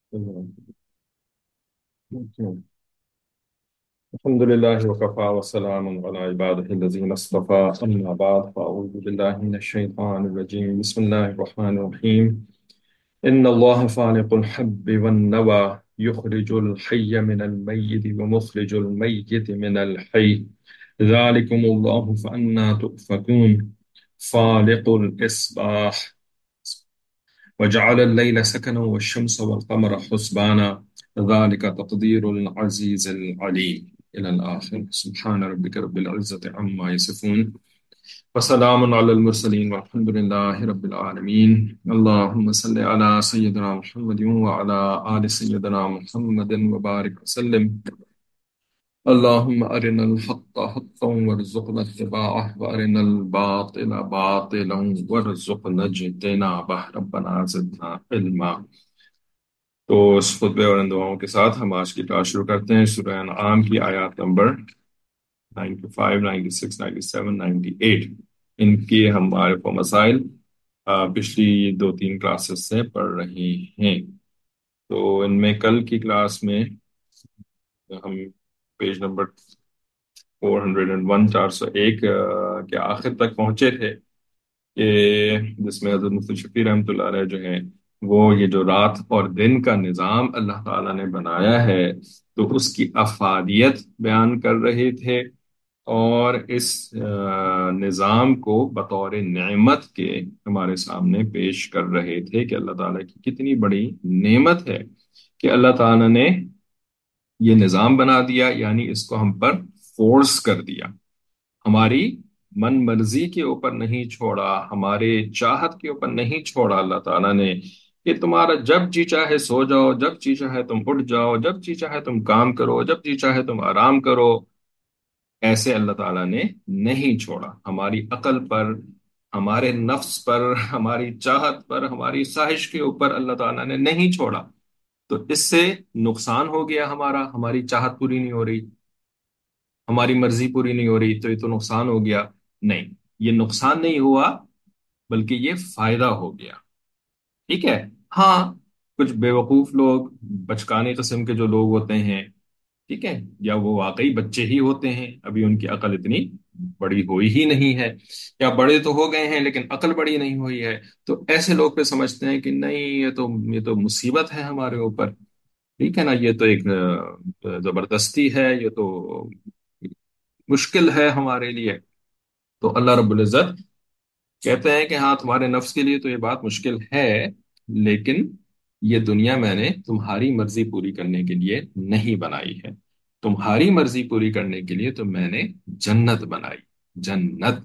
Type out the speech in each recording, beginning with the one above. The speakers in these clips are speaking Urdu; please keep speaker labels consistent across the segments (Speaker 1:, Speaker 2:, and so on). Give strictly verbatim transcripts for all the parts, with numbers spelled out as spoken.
Speaker 1: الحمد لله وكفى وسلام على عباده الذين اصطفى أما بعد فأعوذ بالله من الشيطان الرجيم بسم الله الرحمن الرحيم إن الله فالق الحب والنوى يخرج الحي من الميت ومخرج الميت من الحي ذلكم الله فأنا تؤفكون فالق الإصباح وجعل الليل سكنا والشمس والقمر حسبانا ذلك تقدير العزيز العليم إلى الآخر سبحان ربك رب العزة عما يصفون وسلام على المرسلين والحمد لله رب العالمين اللهم صل على سيدنا محمد وعلى آل سيدنا محمد وبارك وسلم اللهم أرنا الحق حقا وارزقنا اتباعه وأرنا الباطل باطلا وارزقنا اجتنابه ربنا زدنا علما. تو اس خطبے اور ان دعاؤں کے ساتھ ہم آج کی کلاس شروع کرتے ہیں سورہ انعام کی آیات نمبر پچانوے، سینتالیس، سینتالیس، اٹھانوے ان کی ہم معارف و مسائل آ، پچھلی دو تین کلاسز سے پڑھ رہے ہیں. تو ان میں کل کی کلاس میں ہم پیج نمبر چار سو ایک کے آخر تک پہنچے تھے کہ جس میں حضرت مفتی شفیع رحمۃ اللہ علیہ جو ہے وہ یہ جو رات اور دن کا نظام اللہ تعالیٰ نے بنایا ہے تو اس کی افادیت بیان کر رہے تھے، اور اس آ، نظام کو بطور نعمت کے ہمارے سامنے پیش کر رہے تھے کہ اللہ تعالیٰ کی کتنی بڑی نعمت ہے کہ اللہ تعالیٰ نے یہ نظام بنا دیا، یعنی اس کو ہم پر فورس کر دیا، ہماری من مرضی کے اوپر نہیں چھوڑا، ہمارے چاہت کے اوپر نہیں چھوڑا اللہ تعالیٰ نے کہ تمہارا جب جی چاہے سو جاؤ، جب جی چاہے تم اٹھ جاؤ، جب جی چاہے تم کام کرو، جب جی چاہے تم آرام کرو. ایسے اللہ تعالیٰ نے نہیں چھوڑا، ہماری عقل پر، ہمارے نفس پر، ہماری چاہت پر، ہماری خواہش کے اوپر اللہ تعالیٰ نے نہیں چھوڑا. تو اس سے نقصان ہو گیا، ہمارا ہماری چاہت پوری نہیں ہو رہی، ہماری مرضی پوری نہیں ہو رہی تو یہ تو نقصان ہو گیا. نہیں، یہ نقصان نہیں ہوا بلکہ یہ فائدہ ہو گیا. ٹھیک ہے. ہاں، کچھ بیوقوف لوگ، بچکانے قسم کے جو لوگ ہوتے ہیں، ٹھیک ہے، یا وہ واقعی بچے ہی ہوتے ہیں، ابھی ان کی عقل اتنی بڑی ہوئی ہی نہیں ہے، یا بڑے تو ہو گئے ہیں لیکن عقل بڑی نہیں ہوئی ہے، تو ایسے لوگ پہ سمجھتے ہیں کہ نہیں، یہ تو یہ تو مصیبت ہے ہمارے اوپر. ٹھیک ہے نا، یہ تو ایک آ، زبردستی ہے، یہ تو مشکل ہے ہمارے لیے. تو اللہ رب العزت کہتے ہیں کہ ہاں، تمہارے نفس کے لیے تو یہ بات مشکل ہے، لیکن یہ دنیا میں نے تمہاری مرضی پوری کرنے کے لیے نہیں بنائی ہے. تمہاری مرضی پوری کرنے کے لیے تو میں نے جنت بنائی، جنت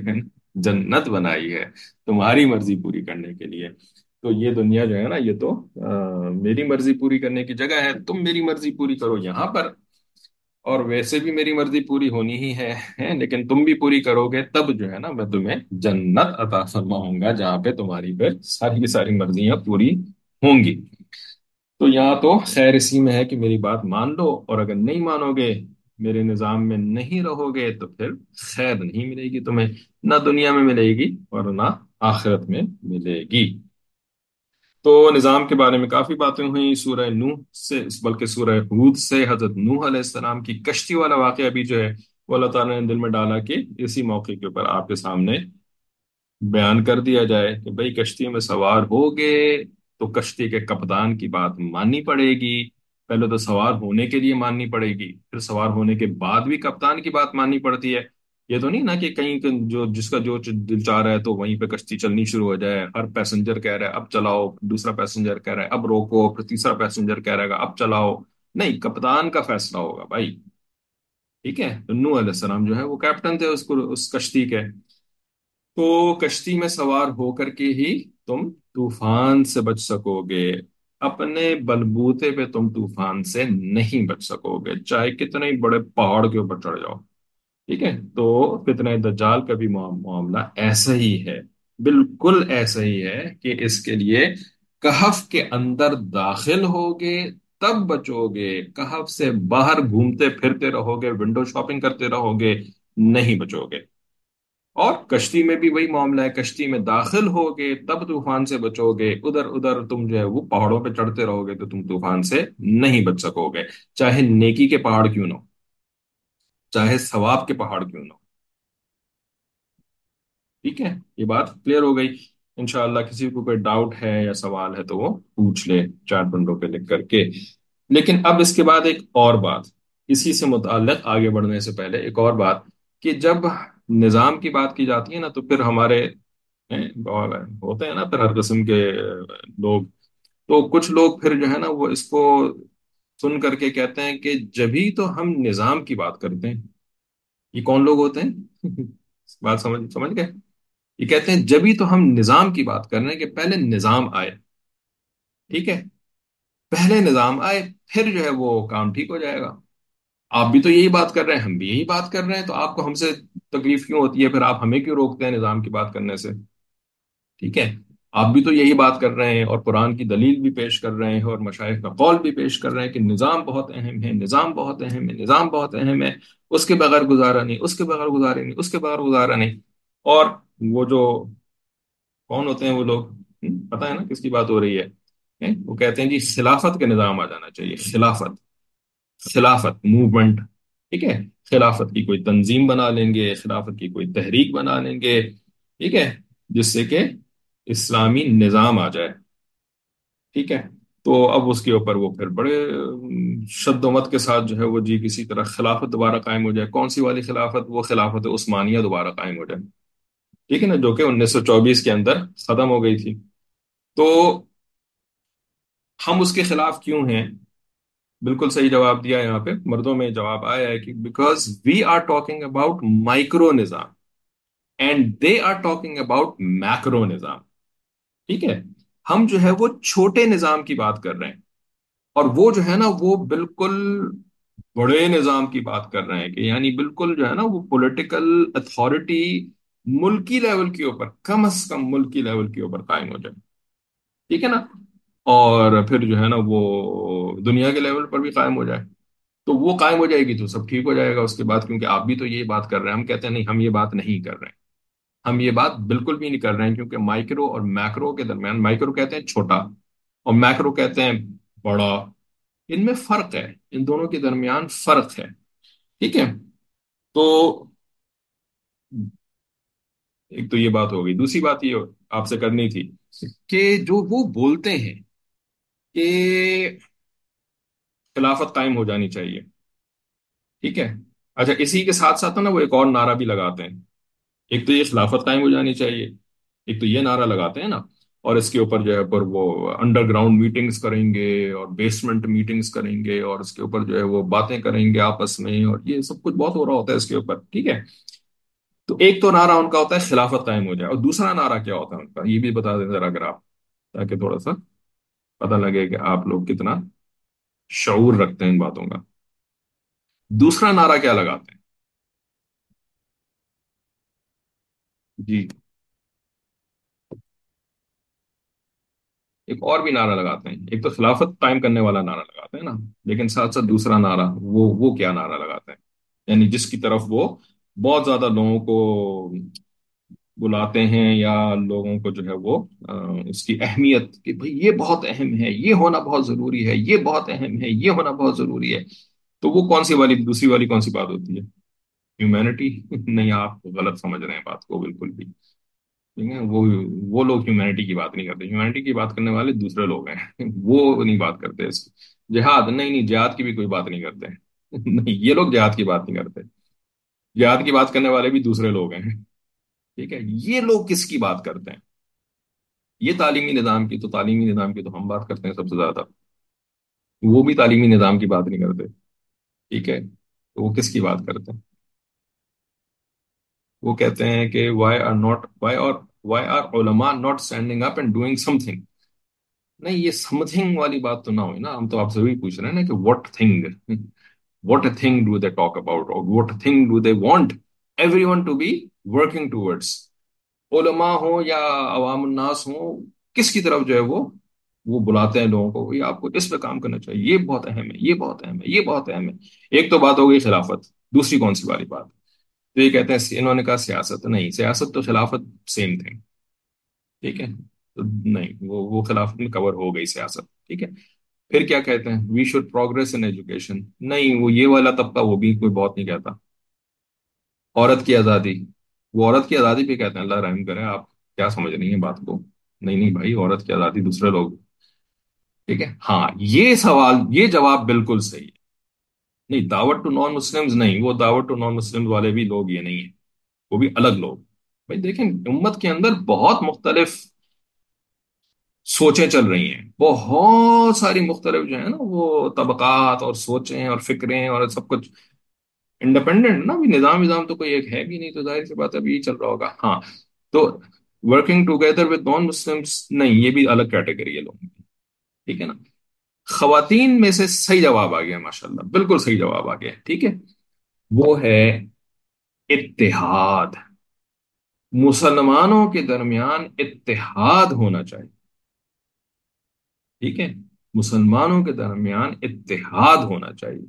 Speaker 1: جنت بنائی ہے تمہاری مرضی پوری کرنے کے لیے. تو یہ دنیا جو ہے نا، یہ تو آ، میری مرضی پوری کرنے کی جگہ ہے. تم میری مرضی پوری کرو یہاں پر، اور ویسے بھی میری مرضی پوری ہونی ہی ہے ہیں، لیکن تم بھی پوری کرو گے تب جو ہے نا میں تمہیں جنت عطا فرماؤں گا جہاں پہ تمہاری پہ ساری کی ساری مرضیاں پوری ہوں گی. تو یہاں تو خیر اسی میں ہے کہ میری بات مان لو، اور اگر نہیں مانو گے، میرے نظام میں نہیں رہو گے، تو پھر خیر نہیں ملے گی تمہیں، نہ دنیا میں ملے گی اور نہ آخرت میں ملے گی. تو نظام کے بارے میں کافی باتیں ہوئیں. سورہ نوح سے، بلکہ سورہ ہود سے حضرت نوح علیہ السلام کی کشتی والا واقعہ بھی جو ہے وہ اللہ تعالیٰ نے دل میں ڈالا کہ اسی موقع کے اوپر آپ کے سامنے بیان کر دیا جائے کہ بھئی کشتی میں سوار ہوگے تو کشتی کے کپتان کی بات ماننی پڑے گی. پہلے تو سوار ہونے کے لیے ماننی پڑے گی، پھر سوار ہونے کے بعد بھی کپتان کی بات ماننی پڑتی ہے. یہ تو نہیں نا کہ کہیں کہ جو جس کا جو دل چاہ رہا ہے تو وہیں پہ کشتی چلنی شروع ہو جائے، ہر پیسنجر کہہ رہا ہے اب چلاؤ، دوسرا پیسنجر کہہ رہا ہے اب روکو، پھر تیسرا پیسنجر کہہ رہا ہے اب چلاؤ. نہیں، کپتان کا فیصلہ ہوگا بھائی. ٹھیک ہے. تو نوح علیہ السلام جو ہے وہ کیپٹن تھے اس کو اس کشتی کے. تو کشتی میں سوار ہو کر کے ہی تم طوفان سے بچ سکو گے، اپنے بلبوتے پہ تم طوفان سے نہیں بچ سکو گے چاہے کتنے ہی بڑے پہاڑ کے اوپر چڑھ جاؤ. ٹھیک ہے. تو فتنہ دجال کا بھی معام- معاملہ ایسا ہی ہے، بالکل ایسا ہی ہے کہ اس کے لیے کہف کے اندر داخل ہوگے تب بچو گے، کہف سے باہر گھومتے پھرتے رہو گے، ونڈو شاپنگ کرتے رہو گے، نہیں بچو گے. اور کشتی میں بھی وہی معاملہ ہے، کشتی میں داخل ہوگے تب طوفان سے بچو گے، ادھر ادھر تم جو ہے وہ پہاڑوں پہ چڑھتے رہو گے تو تم طوفان سے نہیں بچ سکو گے، چاہے نیکی کے پہاڑ کیوں نہ ہو، چاہے ثواب کے پہاڑ کیوں نہ ہو۔ ٹھیک ہے، یہ بات کلیئر ہو گئی؟ انشاءاللہ کسی کو کوئی ڈاؤٹ ہے یا سوال ہے تو وہ پوچھ لے چار پنڈوں پہ لکھ کر کے۔ لیکن اب اس کے بعد ایک اور بات، اسی سے متعلق آگے بڑھنے سے پہلے ایک اور بات، کہ جب نظام کی بات کی جاتی ہے نا تو پھر ہمارے ہیں، اور ہوتے ہیں نا پھر ہر قسم کے لوگ، تو کچھ لوگ پھر جو ہے نا وہ اس کو سن کر کے کہتے ہیں کہ جبھی تو ہم نظام کی بات کرتے ہیں۔ یہ کون لوگ ہوتے ہیں؟ بات سمجھ سمجھ گئے؟ یہ کہتے ہیں جبھی تو ہم نظام کی بات کر رہے ہیں، کہ پہلے نظام آئے، ٹھیک ہے، پہلے نظام آئے پھر جو ہے وہ کام ٹھیک ہو جائے گا۔ آپ بھی تو یہی بات کر رہے ہیں، ہم بھی یہی بات کر رہے ہیں، تو آپ کو ہم سے تکلیف کیوں ہوتی ہے؟ پھر آپ ہمیں کیوں روکتے ہیں نظام کی بات کرنے سے؟ ٹھیک ہے، آپ بھی تو یہی بات کر رہے ہیں اور قرآن کی دلیل بھی پیش کر رہے ہیں اور مشائخ کا قول بھی پیش کر رہے ہیں کہ نظام بہت اہم ہے، نظام بہت اہم ہے، نظام بہت اہم ہے، اس کے بغیر گزارا نہیں، اس کے بغیر گزارا نہیں، اس کے بغیر گزارا نہیں۔ اور وہ جو کون ہوتے ہیں وہ لوگ، ہم، پتہ ہے نا کس کی بات ہو رہی ہے؟ ہیں؟ وہ کہتے ہیں جی خلافت کے نظام آ جانا چاہیے، خلافت، خلافت موومنٹ، ٹھیک ہے، خلافت کی کوئی تنظیم بنا لیں گے، خلافت کی کوئی تحریک بنا لیں گے، ٹھیک ہے، جس سے کہ اسلامی نظام آ جائے، ٹھیک ہے۔ تو اب اس کے اوپر وہ پھر بڑے ام، شد و مت کے ساتھ جو ہے وہ جی کسی طرح خلافت دوبارہ قائم ہو جائے، کون سی والی خلافت؟ وہ خلافت عثمانیہ دوبارہ قائم ہو جائے، ٹھیک ہے نا، جو کہ انیس سو چوبیس کے اندر ختم ہو گئی تھی۔ تو ہم اس کے خلاف کیوں ہیں؟ بالکل صحیح جواب دیا یہاں پہ، مردوں میں جواب آیا ہے کہ because we are talking about micro نظام and they are talking about macro نظام، ٹھیک ہے، ہم جو ہے وہ چھوٹے نظام کی بات کر رہے ہیں، اور وہ جو ہے نا وہ بالکل بڑے نظام کی بات کر رہے ہیں، کہ یعنی بالکل جو ہے نا وہ پولیٹیکل اتھارٹی ملکی لیول کے اوپر، کم از کم ملکی لیول کے اوپر قائم ہو جائے، ٹھیک ہے نا، اور پھر جو ہے نا وہ دنیا کے لیول پر بھی قائم ہو جائے، تو وہ قائم ہو جائے گی تو سب ٹھیک ہو جائے گا اس کے بعد، کیونکہ آپ بھی تو یہی بات کر رہے ہیں، ہم کہتے ہیں نہیں ہم یہ بات نہیں کر رہے ہیں، ہم یہ بات بالکل بھی نہیں کر رہے ہیں، کیونکہ مائکرو اور میکرو کے درمیان، مائکرو کہتے ہیں چھوٹا اور میکرو کہتے ہیں بڑا، ان میں فرق ہے، ان دونوں کے درمیان فرق ہے، ٹھیک ہے۔ تو ایک تو یہ بات ہو گئی، دوسری بات یہ آپ سے کرنی تھی کہ جو وہ بولتے ہیں کہ خلافت قائم ہو جانی چاہیے، ٹھیک ہے، اچھا اسی کے ساتھ ساتھ نا وہ ایک اور نعرہ بھی لگاتے ہیں، ایک تو یہ خلافت قائم ہو جانی چاہیے، ایک تو یہ نعرہ لگاتے ہیں نا، اور اس کے اوپر جو ہے پر وہ انڈر گراؤنڈ میٹنگز کریں گے اور بیسمنٹ میٹنگز کریں گے اور اس کے اوپر جو ہے وہ باتیں کریں گے آپس میں، اور یہ سب کچھ بہت ہو رہا ہوتا ہے اس کے اوپر، ٹھیک ہے۔ تو ایک تو نعرہ ان کا ہوتا ہے خلافت قائم ہو جائے، اور دوسرا نعرہ کیا ہوتا ہے ان کا یہ بھی بتا دیں ذرا اگر آپ، تاکہ تھوڑا سا پتہ لگے کہ آپ لوگ کتنا شعور رکھتے ہیں ان باتوں کا۔ دوسرا نعرہ کیا لگاتے ہیں؟ جی، ایک اور بھی نعرہ لگاتے ہیں، ایک تو خلافت قائم کرنے والا نعرہ لگاتے ہیں نا، لیکن ساتھ ساتھ دوسرا نعرہ وہ وہ کیا نعرہ لگاتے ہیں؟ یعنی جس کی طرف وہ بہت زیادہ لوگوں کو بلاتے ہیں، یا لوگوں کو جو ہے وہ آ، اس کی اہمیت کہ بھئی یہ بہت اہم ہے، یہ ہونا بہت ضروری ہے، یہ بہت اہم ہے، یہ ہونا بہت ضروری ہے، تو وہ کون سی والی دوسری والی کون سی بات ہوتی ہے؟ ہیومینٹی؟ نہیں، آپ غلط سمجھ رہے ہیں بات کو بالکل بھی، ٹھیک ہے، وہ وہ لوگ ہیومینٹی کی بات نہیں کرتے، ہیومینٹی کی بات کرنے والے دوسرے لوگ ہیں وہ نہیں بات کرتے اس کی۔ جہاد؟ نہیں نہیں، جہاد کی بھی کوئی بات نہیں کرتے نہیں، یہ لوگ جہاد کی بات نہیں کرتے، جہاد کی بات کرنے والے بھی دوسرے لوگ ہیں، ٹھیک ہے، یہ لوگ کس کی بات کرتے ہیں؟ یہ تعلیمی نظام کی، تو تعلیمی نظام کی تو ہم بات کرتے ہیں سب سے زیادہ، وہ بھی تعلیمی نظام کی بات نہیں کرتے، ٹھیک ہے، تو وہ کس کی بات کرتے ہیں؟ وہ کہتے ہیں کہ وائی آر ناٹ وائی اور وائی آر علماء not standing up and doing something? نہیں، یہ سمتھنگ والی بات تو نہ ہوئی نا، ہم تو آپ سے وہی پوچھ رہے ہیں نا کہ what thing, what thing do they talk about, اور what thing do they want everyone to be working towards? علماء ہوں یا عوام الناس ہوں، کس کی طرف جو ہے وہ وہ بلاتے ہیں لوگوں کو، یہ آپ کو اس پہ کام کرنا چاہیے، یہ بہت اہم ہے، یہ بہت اہم ہے، یہ بہت اہم ہے۔ ایک تو بات ہو گئی خلافت، دوسری کون سی والی بات؟ تو یہ کہتے ہیں، انہوں نے کہا سیاست نہیں، سیاست تو خلافت سیم تھے، ٹھیک ہے، تو نہیں، وہ وہ خلافت میں کور ہو گئی سیاست، ٹھیک ہے۔ پھر کیا کہتے ہیں، we should progress in education, نہیں، وہ یہ والا طبقہ وہ بھی کوئی بہت نہیں کہتا۔ عورت کی آزادی، وہ عورت کی آزادی پہ کہتے ہیں اللہ رحم کرے، آپ کیا سمجھ رہی ہیں بات کو؟ نہیں نہیں بھائی، عورت کی آزادی دوسرے لوگ، ٹھیک ہے، ہاں یہ سوال، یہ جواب بالکل صحیح ہے۔ نہیں، دعوت ٹو نان مسلمز نہیں، وہ دعوت ٹو نان مسلم والے بھی لوگ یہ نہیں ہیں، وہ بھی الگ لوگ۔ بھائی دیکھیں، امت کے اندر بہت مختلف سوچیں چل رہی ہیں، بہت ساری مختلف جو ہے نا وہ طبقات اور سوچیں اور فکریں اور سب کچھ انڈیپینڈنٹ نا، بھی نظام نظام تو کوئی ایک ہے بھی نہیں، تو ظاہر سی بات ہے ابھی یہ چل رہا ہوگا، ہاں۔ تو working together with non Muslims نہیں، یہ بھی الگ کیٹیگری ہے لوگوں کی، ٹھیک ہے نا۔ خواتین میں سے صحیح جواب آ گیا، ماشاءاللہ بالکل صحیح جواب آ گیا، ٹھیک ہے، وہ ہے اتحاد، مسلمانوں کے درمیان اتحاد ہونا چاہیے، ٹھیک ہے، مسلمانوں کے درمیان اتحاد ہونا چاہیے،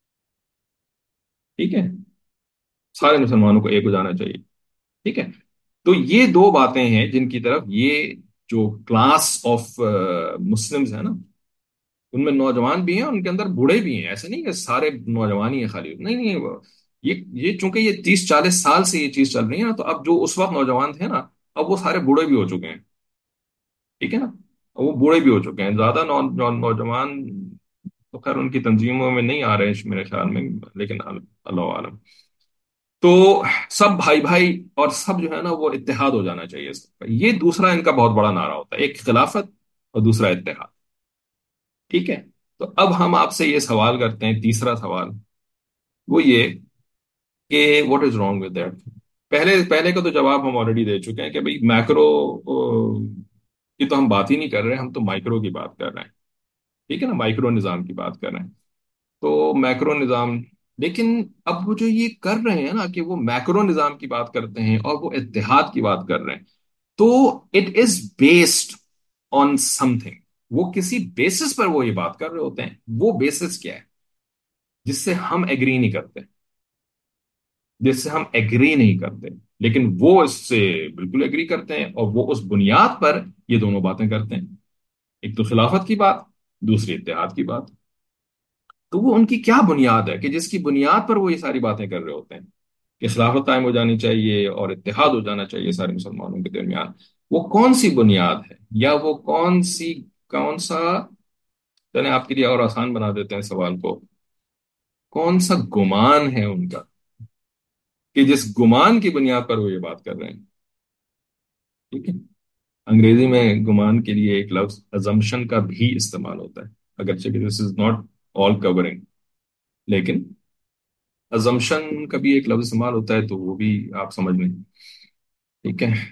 Speaker 1: ٹھیک ہے، سارے مسلمانوں کو ایک ہو جانا چاہیے، ٹھیک ہے۔ تو یہ دو باتیں ہیں جن کی طرف یہ جو کلاس آف مسلمز ہے نا، ان میں نوجوان بھی ہیں، ان کے اندر بوڑھے بھی ہیں، ایسے نہیں کہ سارے نوجوان ہی ہیں خالی، نہیں نہیں، وہ- یہ یہ چونکہ یہ تیس چالیس سال سے یہ چیز چل رہی ہے نا، تو اب جو اس وقت نوجوان تھے نا، اب وہ سارے بوڑھے بھی ہو چکے ہیں، ٹھیک ہے نا، وہ بوڑھے بھی ہو چکے ہیں، زیادہ نو, نو, نوجوان تو خیر ان کی تنظیموں میں نہیں آ رہے ہیں میرے خیال میں، لیکن اللہ عالم۔ تو سب بھائی بھائی اور سب جو ہے نا وہ اتحاد ہو جانا چاہیے سب کا، یہ دوسرا ان کا بہت بڑا نعرہ ہوتا ہے، ایک خلافت اور دوسرا اتحاد، ٹھیک ہے۔ تو اب ہم آپ سے یہ سوال کرتے ہیں، تیسرا سوال، وہ یہ کہ what is wrong with that? پہلے پہلے کا تو جواب ہم آلریڈی دے چکے ہیں کہ بھئی میکرو کی تو ہم بات ہی نہیں کر رہے، ہم تو مائکرو کی بات کر رہے ہیں، ٹھیک ہے نا، مائکرو نظام کی بات کر رہے ہیں، تو میکرو نظام، لیکن اب وہ جو یہ کر رہے ہیں نا کہ وہ میکرو نظام کی بات کرتے ہیں اور وہ اتحاد کی بات کر رہے ہیں، تو it is based on something, وہ کسی بیسس پر وہ یہ بات کر رہے ہوتے ہیں، وہ بیسس کیا ہے جس سے ہم ایگری نہیں کرتے، جس سے ہم ایگری نہیں کرتے، لیکن وہ اس سے بالکل ایگری کرتے ہیں، اور وہ اس بنیاد پر یہ دونوں باتیں کرتے ہیں، ایک تو خلافت کی بات، دوسری اتحاد کی بات۔ تو وہ ان کی کیا بنیاد ہے کہ جس کی بنیاد پر وہ یہ ساری باتیں کر رہے ہوتے ہیں کہ خلافت قائم ہو جانی چاہیے اور اتحاد ہو جانا چاہیے سارے مسلمانوں کے درمیان؟ وہ کون سی بنیاد ہے، یا وہ کون سی، کون سا، چلیں آپ کے لیے اور آسان بنا دیتے ہیں سوال کو، کون سا گمان ہے ان کا کہ جس گمان کی بنیاد پر وہ یہ بات کر رہے ہیں، ٹھیک ہے۔ انگریزی میں گمان کے لیے ایک لفظ ازمپشن کا بھی استعمال ہوتا ہے، اگرچہ کہ this is not all covering, لیکن ازمپشن کا بھی ایک لفظ استعمال ہوتا ہے، تو وہ بھی آپ سمجھ لیں، ٹھیک ہے،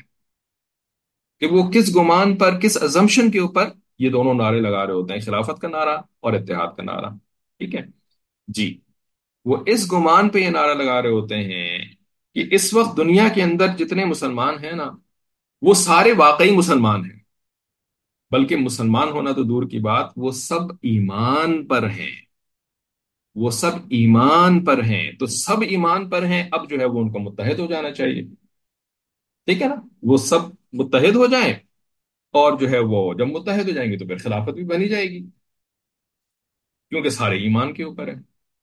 Speaker 1: کہ وہ کس گمان پر، کس ازمپشن کے اوپر یہ دونوں نعرے لگا رہے ہوتے ہیں، خلافت کا نعرہ اور اتحاد کا نعرہ، ٹھیک ہے جی۔ وہ اس گمان پہ یہ نعرہ لگا رہے ہوتے ہیں کہ اس وقت دنیا کے اندر جتنے مسلمان ہیں نا، وہ سارے واقعی مسلمان ہیں، بلکہ مسلمان ہونا تو دور کی بات، وہ سب ایمان پر ہیں، وہ سب ایمان پر ہیں، تو سب ایمان پر ہیں، اب جو ہے وہ ان کو متحد ہو جانا چاہیے، ٹھیک ہے نا، وہ سب متحد ہو جائیں، اور جو ہے وہ جب متحد ہو جائیں گے تو پھر خلافت بھی بنی جائے گی، کیونکہ سارے ایمان کے اوپر ہے،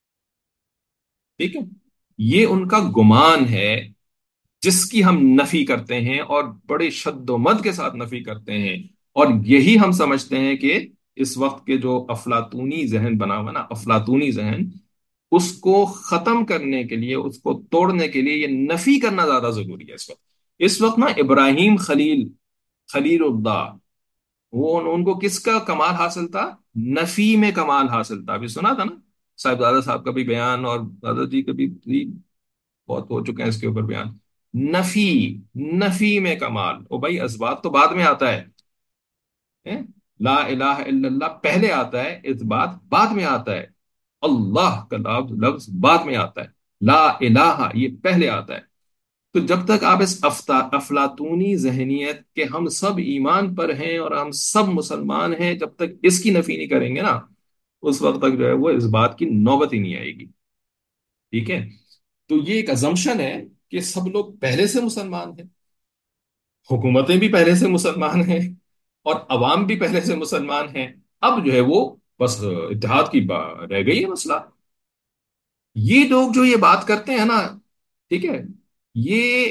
Speaker 1: ٹھیک ہے۔ یہ ان کا گمان ہے جس کی ہم نفی کرتے ہیں، اور بڑے شد و مد کے ساتھ نفی کرتے ہیں، اور یہی ہم سمجھتے ہیں کہ اس وقت کے جو افلاطونی ذہن بنا ہوا نا، افلاطونی ذہن، اس کو ختم کرنے کے لیے، اس کو توڑنے کے لیے یہ نفی کرنا زیادہ ضروری ہے اس وقت۔ اس وقت نا ابراہیم خلیل، خلیل اللہ، وہ ان کو کس کا کمال حاصل تھا؟ نفی میں کمال حاصل تھا، ابھی سنا تھا نا صاحب دادا صاحب کا بھی بیان، اور دادا جی کا بھی بھی بہت ہو چکے ہیں اس کے اوپر بیان، نفی، نفی میں کمال، او بھائی اثبات تو بعد میں آتا ہے، ہیں؟ لا الہ الا اللہ پہلے آتا ہے، اثبات بعد میں آتا ہے، اللہ کا لفظ لفظ بعد میں آتا ہے، لا الہ یہ پہلے آتا ہے۔ تو جب تک آپ اس افتا افلاطونی ذہنیت کہ ہم سب ایمان پر ہیں اور ہم سب مسلمان ہیں، جب تک اس کی نفی نہیں کریں گے نا، اس وقت تک جو ہے وہ اس بات کی نوبت ہی نہیں آئے گی، ٹھیک ہے۔ تو یہ ایک ازمپشن ہے کہ سب لوگ پہلے سے مسلمان ہیں، حکومتیں بھی پہلے سے مسلمان ہیں، اور عوام بھی پہلے سے مسلمان ہیں، اب جو ہے وہ بس اتحاد کی با- رہ گئی ہے مسئلہ۔ یہ لوگ جو یہ بات کرتے ہیں نا، ٹھیک ہے، یہ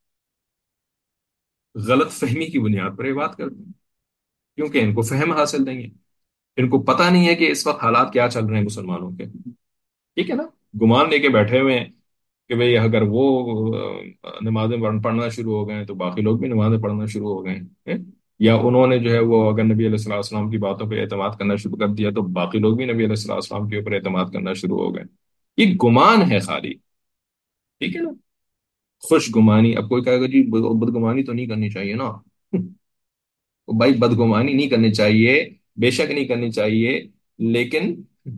Speaker 1: غلط فہمی کی بنیاد پر یہ بات کرتے ہیں، کیونکہ ان کو فہم حاصل نہیں ہے، ان کو پتہ نہیں ہے کہ اس وقت حالات کیا چل رہے ہیں مسلمانوں کے، ٹھیک ہے نا، گمان لے کے بیٹھے ہوئے ہیں کہ بھئی اگر وہ آ، نمازیں پڑھ- پڑھنا شروع ہو گئے ہیں تو باقی لوگ بھی نمازیں پڑھنا شروع ہو گئے ہیں، یا انہوں نے جو ہے وہ اگر نبی علیہ الصلوۃ والسلام کی باتوں پہ اعتماد کرنا شروع کر دیا تو باقی لوگ بھی نبی علیہ الصلوۃ والسلام کے اوپر اعتماد کرنا شروع ہو گئے۔ یہ گمان ہے خالی، ٹھیک ہے نا، خوش گمانی۔ اب کوئی کہے گا جی بدگمانی تو نہیں کرنی چاہیے نا، بھائی بدگمانی نہیں کرنی چاہیے، بے شک نہیں کرنی چاہیے، لیکن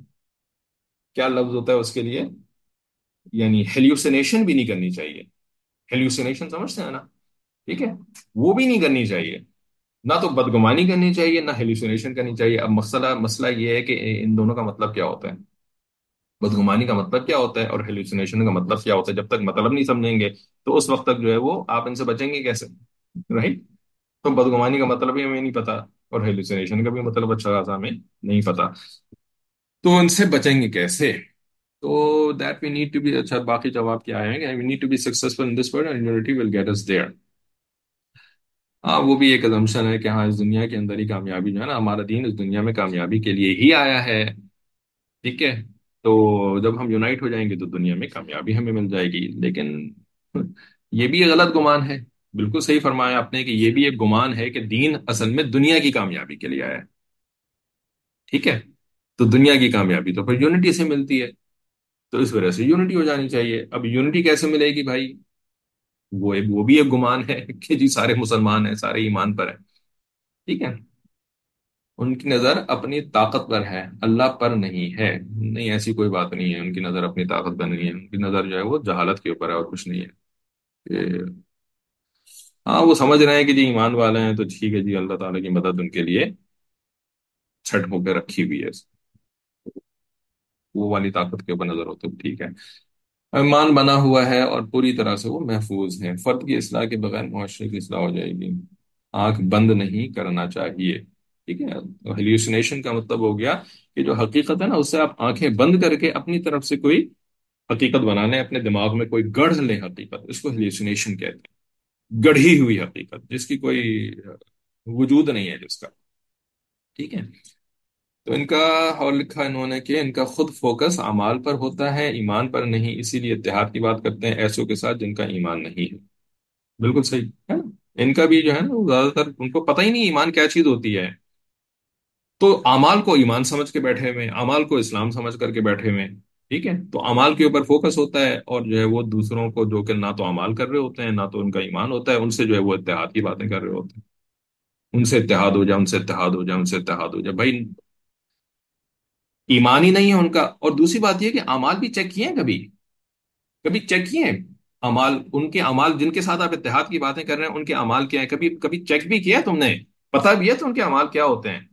Speaker 1: کیا لفظ ہوتا ہے اس کے لیے، یعنی ہیلوسینیشن بھی نہیں کرنی چاہیے۔ ہیلوسینیشن سمجھتے ہیں نا، ٹھیک ہے، وہ بھی نہیں کرنی چاہیے، نہ تو بدگمانی کرنی چاہیے نہ ہیلوسینیشن کرنی چاہیے۔ اب مسئلہ مسئلہ یہ ہے کہ ان دونوں کا مطلب کیا ہوتا ہے، بدگمانی کا مطلب کیا ہوتا ہے اور ہیلوسینیشن کا مطلب کیا ہوتا ہے، جب تک مطلب نہیں سمجھیں گے تو اس وقت تک جو ہے وہ آپ ان سے بچیں گے کیسے، رائٹ؟ تو بدگمانی کا مطلب ہی ہمیں نہیں پتا، اور ہیلوسینیشن کا بھی مطلب اچھا خاصا ہمیں نہیں پتا، تو ان سے بچیں گے کیسے؟ تو that we need to be, اچھا باقی جواب کیا آئے ہیں، we need to be successful in this world and unity will get us there. ہاں وہ بھی ایک assumption ہے کہ ہاں اس دنیا کے اندر ہی کامیابی جو ہے نا، ہمارا دین اس دنیا میں کامیابی کے لیے ہی آیا ہے، ٹھیک ہے، تو جب ہم یونائٹ ہو جائیں گے تو دنیا میں کامیابی ہمیں مل جائے گی، لیکن یہ بھی ایک غلط گمان ہے۔ بالکل صحیح فرمایا آپ نے کہ یہ بھی ایک گمان ہے کہ دین اصل میں دنیا کی کامیابی کے لیے آیا ہے، ٹھیک ہے، تو دنیا کی کامیابی تو پھر یونٹی سے ملتی ہے، تو اس وجہ سے یونٹی ہو جانی چاہیے۔ اب یونٹی کیسے ملے گی بھائی؟ وہ وہ بھی ایک گمان ہے کہ جی سارے مسلمان ہیں، سارے ایمان پر ہیں، ٹھیک ہے، ان کی نظر اپنی طاقت پر ہے، اللہ پر نہیں ہے، نہیں ایسی کوئی بات نہیں ہے، ان کی نظر اپنی طاقت پر نہیں ہے، ان کی نظر جو ہے وہ جہالت کے اوپر ہے اور کچھ نہیں ہے کہ ہاں وہ سمجھ رہے ہیں کہ جی ایمان والے ہیں تو ٹھیک ہے جی، اللہ تعالیٰ کی مدد ان کے لیے چھٹ ہو کے رکھی ہوئی ہے، وہ والی طاقت کے اوپر نظر ہو تو ٹھیک ہے۔ ایمان بنا ہوا ہے اور پوری طرح سے وہ محفوظ ہے، فرد کی اصلاح کے بغیر معاشرے کی اصلاح ہو جائے گی، آنکھ بند نہیں کرنا چاہیے، ٹھیک ہے، ہیلوسینیشن کا مطلب ہو گیا کہ جو حقیقت ہے نا اس سے آپ آنکھیں بند کر کے اپنی طرف سے کوئی حقیقت بنا لیں، اپنے دماغ میں کوئی گڑھ لیں حقیقت، اس کو ہیلوسینیشن کہتے ہیں، گڑھی ہوئی حقیقت جس کی کوئی وجود نہیں ہے جس کا، ٹھیک ہے۔ تو ان کا اور لکھا انہوں نے کہ ان کا خود فوکس اعمال پر ہوتا ہے، ایمان پر نہیں، اسی لیے اتحاد کی بات کرتے ہیں ایسوں کے ساتھ جن کا ایمان نہیں ہے۔ بالکل صحیح ہے نا، ان کا بھی جو ہے نا وہ زیادہ تر ان کو پتہ ہی نہیں ایمان کیا چیز ہوتی ہے، تو اعمال کو ایمان سمجھ کے بیٹھے ہوئے ہیں، اعمال کو اسلام سمجھ کر کے بیٹھے ہوئے ہیں، ٹھیک ہے، تو اعمال کے اوپر فوکس ہوتا ہے، اور جو ہے وہ دوسروں کو جو کہ نہ تو اعمال کر رہے ہوتے ہیں نہ تو ان کا ایمان ہوتا ہے، ان سے جو ہے وہ اتحاد کی باتیں کر رہے ہوتے ہیں، ان سے اتحاد ہو جائے، ان سے اتحاد ہو جائے، ان سے اتحاد ہو جائے، بھائی ایمان ہی نہیں ہے ان کا۔ اور دوسری بات یہ کہ اعمال بھی چیک کیے ہیں کبھی؟ کبھی چیک کیے ہیں اعمال، ان کے اعمال جن کے ساتھ آپ اتحاد کی باتیں کر رہے ہیں ان کے اعمال کیا ہیں؟ کبھی کبھی چیک بھی کیا ہے تم نے؟ پتا بھی ہے تو ان کے اعمال کیا ہوتے ہیں؟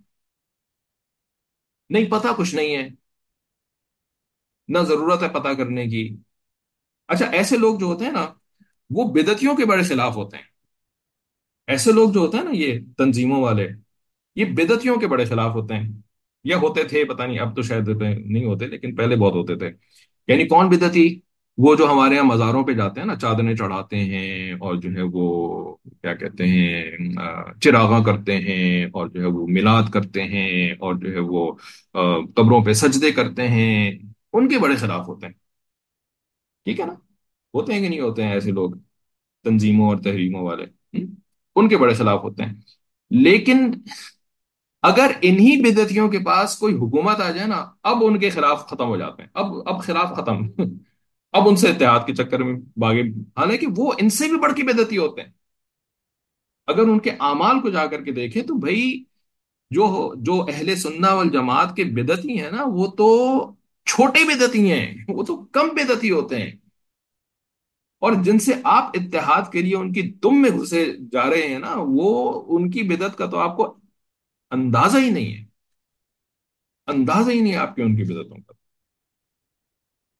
Speaker 1: نہیں پتا، کچھ نہیں ہے، نہ ضرورت ہے پتا کرنے کی۔ اچھا ایسے لوگ جو ہوتے ہیں نا وہ بدعتیوں کے بڑے خلاف ہوتے ہیں، ایسے لوگ جو ہوتے ہیں نا یہ تنظیموں والے، یہ بدعتیوں کے بڑے خلاف ہوتے ہیں، یا ہوتے تھے پتہ نہیں، اب تو شاید نہیں ہوتے لیکن پہلے بہت ہوتے تھے۔ یعنی کون بدعتی؟ وہ جو ہمارے یہاں مزاروں پہ جاتے ہیں نا، چادریں چڑھاتے ہیں اور جو ہے وہ کیا کہتے ہیں آ، چراغاں کرتے ہیں، اور جو ہے وہ میلاد کرتے ہیں، اور جو ہے وہ آ، قبروں پہ سجدے کرتے ہیں، ان کے بڑے خلاف ہوتے ہیں، ٹھیک ہے نا، ہوتے ہیں کہ نہیں ہوتے ہیں ایسے لوگ تنظیموں اور تحریموں والے، ہم؟ ان کے بڑے خلاف ہوتے ہیں، لیکن اگر انہی بدعتیوں کے پاس کوئی حکومت آ جائے نا، اب ان کے خلاف ختم ہو جاتے ہیں، اب اب خلاف ختم اب ان سے اتحاد کے چکر میں باغے، حالانکہ وہ ان سے بھی بڑھ کے بدعتی ہوتے ہیں، اگر ان کے اعمال کو جا کر کے دیکھیں تو بھائی جو جو اہل سنہ والجماعت کے بدعتی ہیں نا وہ تو چھوٹے بدعتی ہیں، وہ تو کم بدعتی ہوتے ہیں، اور جن سے آپ اتحاد کے لیے ان کی دم میں گھسے جا رہے ہیں نا، وہ ان کی بدعت کا تو آپ کو اندازہ ہی نہیں ہے، اندازہ ہی نہیں ہے آپ کے ان کی بدعتوں کا۔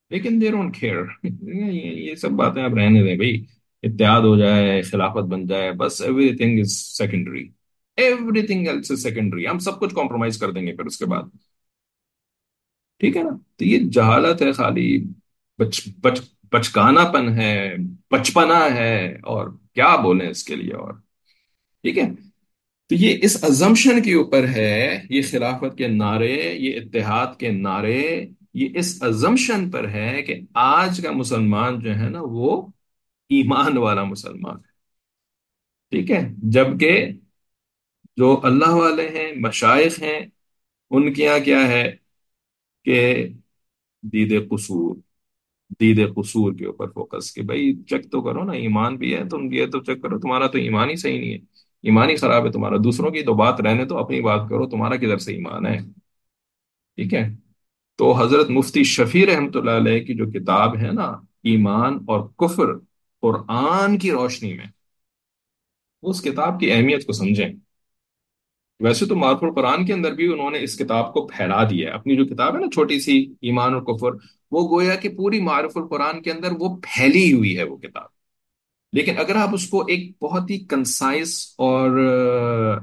Speaker 1: لیکن دے ڈونٹ کیئر یہ یہ سب باتیں آپ رہنے دیں بھائی. اتحاد ہو جائے، خلافت بن جائے، بس everything is secondary. Everything else is secondary. ہم سب کچھ کمپرومائز کر دیں گے پھر اس کے بعد. ٹھیک ہے نا؟ تو یہ جہالت ہے خالی. بچ بچ بچکانا پن ہے، بچپنا ہے، اور کیا بولیں اس کے لیے اور. ٹھیک ہے. تو یہ اس ازمپشن کے اوپر ہے، یہ خلافت کے نعرے، یہ اتحاد کے نعرے، یہ اس ازمپشن پر ہے کہ آج کا مسلمان جو ہے نا وہ ایمان والا مسلمان ہے. ٹھیک ہے. جبکہ جو اللہ والے ہیں، مشائخ ہیں، ان کے یہاں کیا ہے کہ دید قصور، دید قصور کے اوپر فوکس کہ بھائی چیک تو کرو نا، ایمان بھی ہے تم یہ تو چیک کرو، تمہارا تو ایمان ہی صحیح نہیں ہے، ایمان ہی خراب ہے تمہارا. دوسروں کی تو بات رہنے تو اپنی بات کرو، تمہارا کدھر سے ایمان ہے. ٹھیک ہے. تو حضرت مفتی شفیع رحمۃ اللہ علیہ کی جو کتاب ہے نا، ایمان اور کفر قرآن کی روشنی میں، اس کتاب کی اہمیت کو سمجھیں. ویسے تو معرف القرآن کے اندر بھی انہوں نے اس کتاب کو پھیلا دیا ہے. اپنی جو کتاب ہے نا چھوٹی سی، ایمان اور کفر، وہ گویا کہ پوری معرف القرآن کے اندر وہ پھیلی ہوئی ہے وہ کتاب. لیکن اگر آپ اس کو ایک بہت ہی کنسائز اور آ،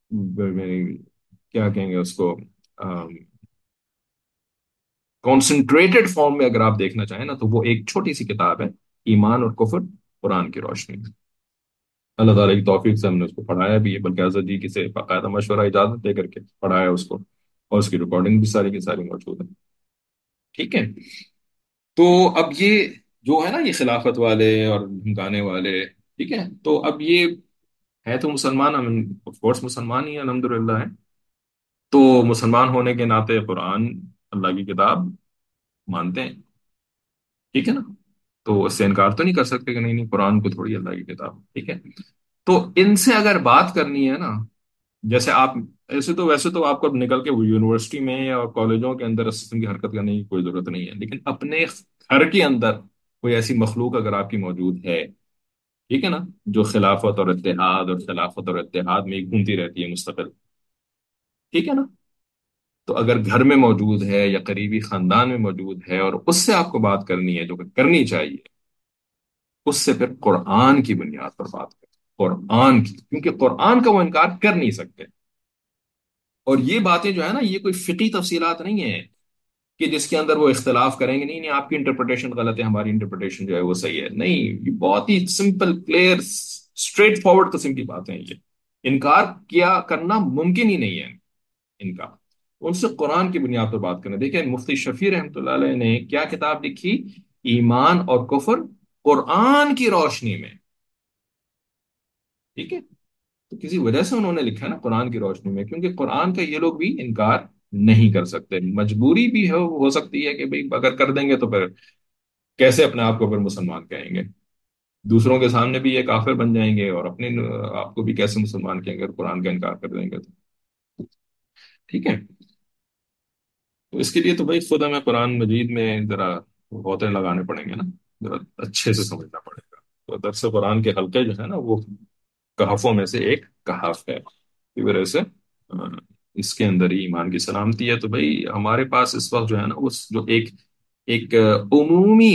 Speaker 1: کیا کہیں گے اس کو، کانسنٹریٹڈ فارم میں اگر آپ دیکھنا چاہیں نا، تو وہ ایک چھوٹی سی کتاب ہے، ایمان اور کفر قرآن کی روشنی میں. اللہ تعالیٰ کی توفیق سے ہم نے اس کو پڑھایا بھی ہے، بلکہ حضرت جی کی سے باقاعدہ مشورہ اجازت دے کر کے پڑھایا اس کو، اور اس کی ریکارڈنگ بھی ساری کی ساری موجود ہے. ٹھیک ہے. تو اب یہ جو ہے نا یہ خلافت والے اور دھمکانے والے، ٹھیک ہے، تو اب یہ ہے تو مسلمان، ہم آف کورس مسلمان ہی ہیں الحمدللہ ہے. تو مسلمان ہونے کے ناطے قرآن اللہ کی کتاب مانتے ہیں. ٹھیک ہے نا؟ تو اس سے انکار تو نہیں کر سکتے کہ نہیں نہیں قرآن کو تھوڑی اللہ کی کتاب. ٹھیک ہے. تو ان سے اگر بات کرنی ہے نا، جیسے آپ، ایسے تو ویسے تو آپ کو نکل کے یونیورسٹی میں یا کالجوں کے اندر اس قسم کی حرکت کرنے کی کوئی ضرورت نہیں ہے، لیکن اپنے گھر کے اندر کوئی ایسی مخلوق اگر آپ کی موجود ہے، ٹھیک ہے نا، جو خلافت اور اتحاد اور خلافت اور اتحاد میں ہی گھومتی رہتی ہے مستقل. ٹھیک ہے نا؟ تو اگر گھر میں موجود ہے یا قریبی خاندان میں موجود ہے اور اس سے آپ کو بات کرنی ہے جو کہ کرنی چاہیے، اس سے پھر قرآن کی بنیاد پر بات کریں. قرآن کی، کیونکہ قرآن کا وہ انکار کر نہیں سکتے. اور یہ باتیں جو ہے نا، یہ کوئی فقی تفصیلات نہیں ہیں کہ جس کے اندر وہ اختلاف کریں گے، نہیں نہیں آپ کی انٹرپریٹیشن غلط ہے، ہماری انٹرپریٹیشن جو ہے وہ صحیح ہے. نہیں، یہ بہت ہی سمپل، کلیئر، اسٹریٹ فارورڈ قسم کی باتیں ہیں. یہ انکار کیا کرنا ممکن ہی نہیں ہے ان کا. ان سے قرآن کی بنیاد پر بات کرنا. دیکھیں مفتی شفیع رحمۃ اللہ علیہ نے کیا کتاب لکھی، ایمان اور کفر قرآن کی روشنی میں. ٹھیک ہے. تو کسی وجہ سے انہوں نے لکھا ہے نا قرآن کی روشنی میں، کیونکہ قرآن کا یہ لوگ بھی انکار نہیں کر سکتے. مجبوری بھی ہو ہو سکتی ہے کہ بھئی اگر کر دیں گے تو پھر کیسے اپنے آپ کو پھر مسلمان کہیں گے. دوسروں کے سامنے بھی یہ کافر بن جائیں گے، اور اپنے آپ کو بھی کیسے مسلمان کہیں گے اگر قرآن کا انکار کر دیں گے تو. ٹھیک ہے. تو اس کے لیے تو بھائی خود ہمیں قرآن مجید میں ذرا غوطے لگانے پڑیں گے نا، ذرا اچھے سے سمجھنا پڑے گا. تو درس قرآن کے حلقے جو ہے نا وہ کہفوں میں سے ایک کہف ہے. کی وجہ سے آ، اس کے اندر ہی ایمان کی سلامتی ہے. تو بھائی ہمارے پاس اس وقت جو ہے نا اس جو ایک ایک آ، عمومی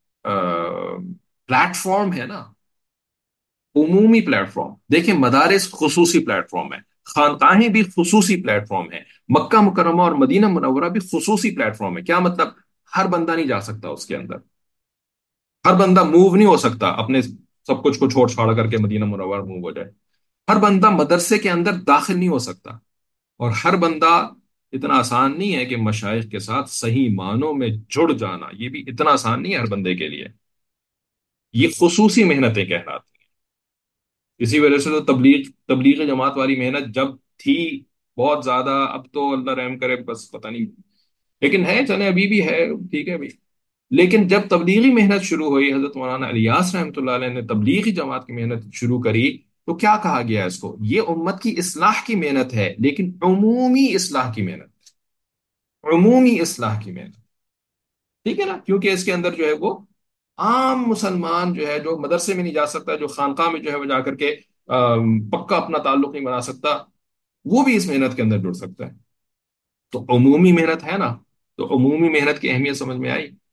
Speaker 1: پلیٹ فارم ہے نا، عمومی پلیٹ فارم. دیکھیں مدارس خصوصی پلیٹ فارم ہے، خانقاہیں بھی خصوصی پلیٹ فارم ہے، مکہ مکرمہ اور مدینہ منورہ بھی خصوصی پلیٹ فارم ہے. کیا مطلب؟ ہر بندہ نہیں جا سکتا اس کے اندر، ہر بندہ موو نہیں ہو سکتا اپنے سب کچھ کو چھوڑ چھاڑ کر کے مدینہ منورہ موو ہو جائے. ہر بندہ مدرسے کے اندر داخل نہیں ہو سکتا، اور ہر بندہ اتنا آسان نہیں ہے کہ مشائخ کے ساتھ صحیح معنوں میں جڑ جانا، یہ بھی اتنا آسان نہیں ہے ہر بندے کے لیے. یہ خصوصی محنتیں کہلاتی ہیں. اسی وجہ سے تو تبلیغ تبلیغ جماعت والی محنت جب تھی بہت زیادہ، اب تو اللہ رحم کرے بس پتہ نہیں، لیکن ہے چلے ابھی بھی ہے. ٹھیک ہے بھائی. لیکن جب تبلیغی محنت شروع ہوئی، حضرت مولانا الیاس رحمۃ اللہ علیہ نے تبلیغی جماعت کی محنت شروع کری، تو کیا کہا گیا اس کو؟ یہ امت کی اصلاح کی محنت ہے، لیکن عمومی اصلاح کی محنت، عمومی اصلاح کی محنت. ٹھیک ہے نا؟ کیونکہ اس کے اندر جو ہے وہ عام مسلمان جو ہے، جو مدرسے میں نہیں جا سکتا، جو خانقاہ میں جو ہے وہ جا کر کے آم، پکا اپنا تعلق نہیں بنا سکتا، وہ بھی اس محنت کے اندر جڑ سکتا ہے. تو عمومی محنت ہے نا، تو عمومی محنت کی اہمیت سمجھ میں آئی.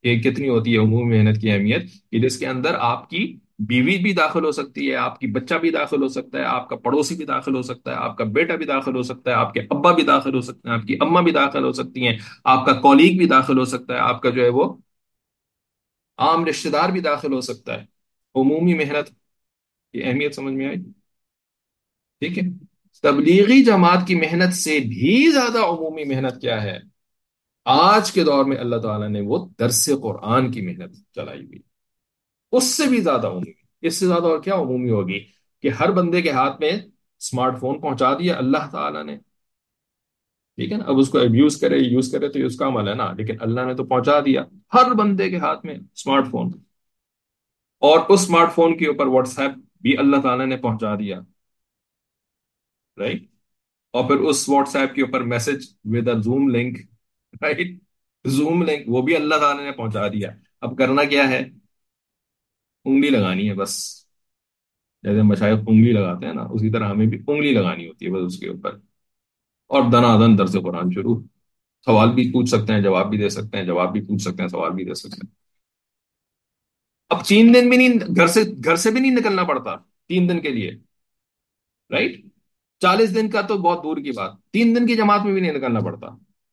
Speaker 1: کہ کتنی ہوتی ہے عمومی محنت کی اہمیت، کہ جس کے اندر آپ کی بیوی بھی داخل ہو سکتی ہے، آپ کی بچہ بھی داخل ہو سکتا ہے، آپ کا پڑوسی بھی داخل ہو سکتا ہے، آپ کا بیٹا بھی داخل ہو سکتا ہے، آپ کے ابا بھی داخل ہو سکتے ہیں، آپ کی اما بھی داخل ہو سکتی ہیں، آپ کا کولیگ بھی داخل ہو سکتا ہے، آپ کا جو ہے وہ عام رشتہ دار بھی داخل ہو سکتا ہے۔ عمومی محنت کی اہمیت سمجھ میں آئی؟ ٹھیک ہے۔ تبلیغی جماعت کی محنت سے بھی زیادہ عمومی محنت کیا ہے آج کے دور میں؟ اللہ تعالیٰ نے وہ درس قرآن کی محنت چلائی ہوئی، اس سے بھی زیادہ عمومی، اس سے زیادہ اور کیا عمومی ہوگی؟ کہ ہر بندے کے ہاتھ میں اسمارٹ فون پہنچا دیا اللہ تعالیٰ نے، ٹھیک ہے نا؟ اب اس کو ابیوز کرے یوز کرے تو یہ اس کا عمل ہے نا، لیکن اللہ نے تو پہنچا دیا ہر بندے کے ہاتھ میں اسمارٹ فون، اور اس اسمارٹ فون کے اوپر واٹس ایپ بھی اللہ تعالیٰ نے پہنچا دیا، رائٹ؟ اور پھر اس واٹس ایپ کے اوپر message with a Zoom link, right? Zoom link وہ بھی اللہ تعالیٰ نے پہنچا دیا۔ اب کرنا کیا ہے؟ انگلی لگانی ہے بس، جیسے مشائخ انگلی لگاتے ہیں نا، اسی طرح ہمیں بھی انگلی لگانی ہوتی ہے بس اس کے اوپر، اور دنا دن درس قرآن شروع۔ سوال بھی پوچھ سکتے ہیں، جواب بھی دے سکتے ہیں، جواب بھی پوچھ سکتے ہیں، سوال بھی دے سکتے ہیں۔ اب تین دن بھی نہیں گھر سے گھر سے بھی نہیں نکلنا پڑتا تین دن کے لیے، رائٹ؟ چالیس دن کا تو بہت دور کی بات، تین دن کی جماعت میں بھی نہیں نکلنا پڑتا،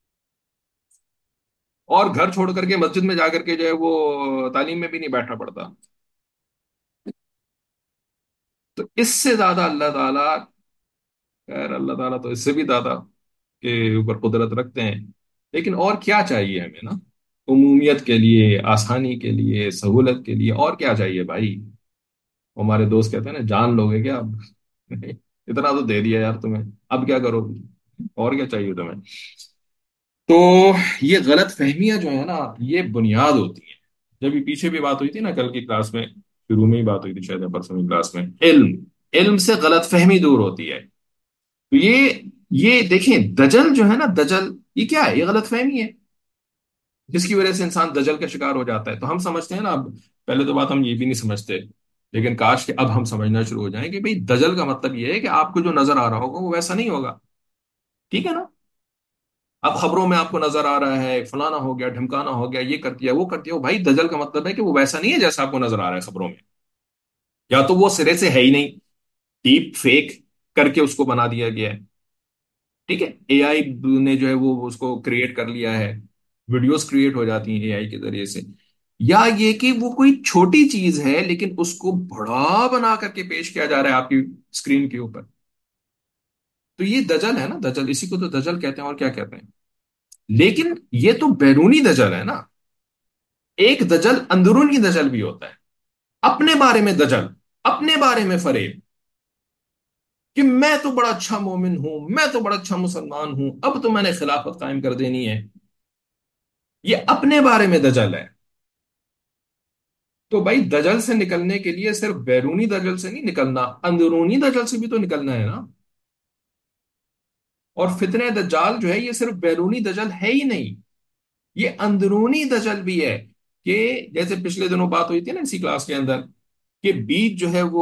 Speaker 1: اور گھر چھوڑ کر کے مسجد میں جا کر کے جو ہے وہ تعلیم میں بھی نہیں بیٹھنا پڑتا۔ تو اس سے زیادہ اللہ تعالیٰ، خیر اللہ تعالیٰ تو اس سے بھی زیادہ کے اوپر قدرت رکھتے ہیں، لیکن اور کیا چاہیے ہمیں نا؟ عمومیت کے لیے، آسانی کے لیے، سہولت کے لیے اور کیا چاہیے بھائی؟ ہمارے دوست کہتے ہیں نا، جان لو گے کیا اب؟ اتنا تو دے دیا یار تمہیں، اب کیا کرو گے؟ اور کیا چاہیے تمہیں؟ تو یہ غلط فہمیاں جو ہے نا، یہ بنیاد ہوتی ہیں۔ جب یہ پیچھے بھی بات ہوئی تھی نا کل کی کلاس میں، شروع میں ہی بات ہوئی تھی شاید یا پرسوں کی کلاس میں، علم علم سے غلط فہمی دور ہوتی ہے۔ تو یہ یہ دیکھیں، دجل جو ہے نا، دجل یہ کیا ہے؟ یہ غلط فہمی ہے جس کی وجہ سے انسان دجل کا شکار ہو جاتا ہے۔ تو ہم سمجھتے ہیں نا اب، پہلے تو بات ہم یہ بھی نہیں سمجھتے، لیکن کاش کہ اب ہم سمجھنا شروع ہو جائیں کہ بھئی دجل کا مطلب یہ ہے کہ آپ کو جو نظر آ رہا ہوگا وہ ویسا نہیں ہوگا، ٹھیک ہے نا؟ اب خبروں میں آپ کو نظر آ رہا ہے فلانا ہو گیا، ڈھمکانا ہو گیا، یہ کر دیا وہ کر دیا، وہ بھائی دجل کا مطلب ہے کہ وہ ویسا نہیں ہے جیسا آپ کو نظر آ رہا ہے خبروں میں، یا تو وہ سرے سے ہے ہی نہیں، ڈیپ فیک کر کے اس کو بنا دیا گیا ہے، ٹھیک ہے؟ اے آئی نے جو ہے وہ اس کو کریٹ کر لیا ہے، ویڈیوز کریٹ ہو جاتی ہیں اے آئی کے ذریعے سے، یا یہ کہ وہ کوئی چھوٹی چیز ہے لیکن اس کو بڑا بنا کر کے پیش کیا جا رہا ہے آپ کی اسکرین کے اوپر۔ تو یہ دجل ہے نا، دجل اسی کو تو دجل کہتے ہیں، اور کیا کہتے ہیں؟ لیکن یہ تو بیرونی دجل ہے نا، ایک دجل اندرونی دجل بھی ہوتا ہے، اپنے بارے میں دجل، اپنے بارے میں فریب، کہ میں تو بڑا اچھا مومن ہوں، میں تو بڑا اچھا مسلمان ہوں، اب تو میں نے خلافت قائم کر دینی ہے، یہ اپنے بارے میں دجل ہے۔ تو بھائی دجل سے نکلنے کے لیے صرف بیرونی دجل سے نہیں نکلنا، اندرونی دجل سے بھی تو نکلنا ہے نا۔ اور فتنہ دجال جو ہے یہ صرف بیرونی دجل ہے ہی نہیں، یہ اندرونی دجل بھی ہے، کہ جیسے پچھلے دنوں بات ہوئی تھی نا اسی کلاس کے اندر، کہ بیج جو ہے وہ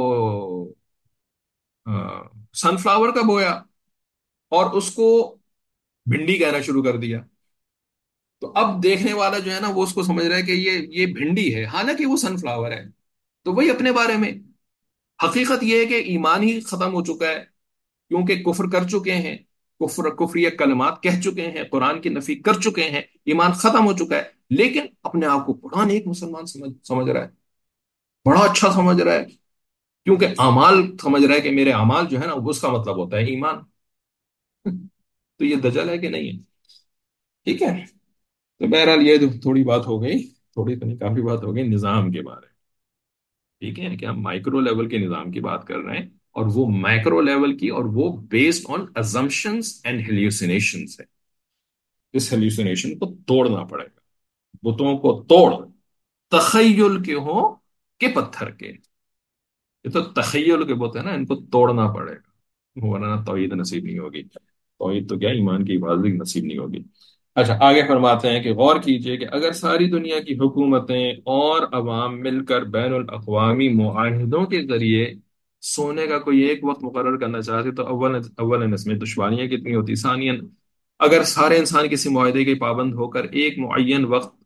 Speaker 1: سن فلاور کا بویا اور اس کو بھنڈی کہنا شروع کر دیا، تو اب دیکھنے والا جو ہے نا وہ اس کو سمجھ رہا ہے کہ یہ یہ بھنڈی ہے، حالانکہ وہ سن فلاور ہے۔ تو وہی اپنے بارے میں، حقیقت یہ ہے کہ ایمان ہی ختم ہو چکا ہے، کیونکہ کفر کر چکے ہیں، کفر کفری کلمات کہہ چکے ہیں، قرآن کی نفی کر چکے ہیں، ایمان ختم ہو چکا ہے، لیکن اپنے آپ کو بڑا نیک مسلمان سمجھ سمجھ رہا ہے، بڑا اچھا سمجھ رہا ہے، کیونکہ اعمال سمجھ رہا ہے کہ میرے اعمال جو ہے نا اس کا مطلب ہوتا ہے ایمان۔ تو یہ دجل ہے کہ نہیں ہے؟ ٹھیک ہے۔ تو بہرحال یہ تھوڑی بات ہو گئی، تھوڑی تو نہیں کافی بات ہو گئی نظام کے بارے میں، ٹھیک ہے کہ ہم مائکرو لیول کے نظام کی بات کر رہے ہیں، اور وہ مائکرو لیول کی، اور وہ based on assumptions and hallucinations ہے۔ اس ہیلوسینیشن کو توڑنا پڑے گا، بتوں کو توڑ، تخیل کے ہوں کہ پتھر کے، یہ تو تخیل کے بت ہے نا، ان کو توڑنا پڑے گا، ورنہ توحید نصیب نہیں ہوگی، توحید تو کیا ایمان کی حفاظت نصیب نہیں ہوگی۔ اچھا آگے فرماتے ہیں کہ غور کیجئے کہ اگر ساری دنیا کی حکومتیں اور عوام مل کر بین الاقوامی معاہدوں کے ذریعے سونے کا کوئی ایک وقت مقرر کرنا چاہتے تو اول اول اس میں دشواریاں کتنی ہوتی، ثانیاً اگر سارے انسان کسی معاہدے کے پابند ہو کر ایک معین وقت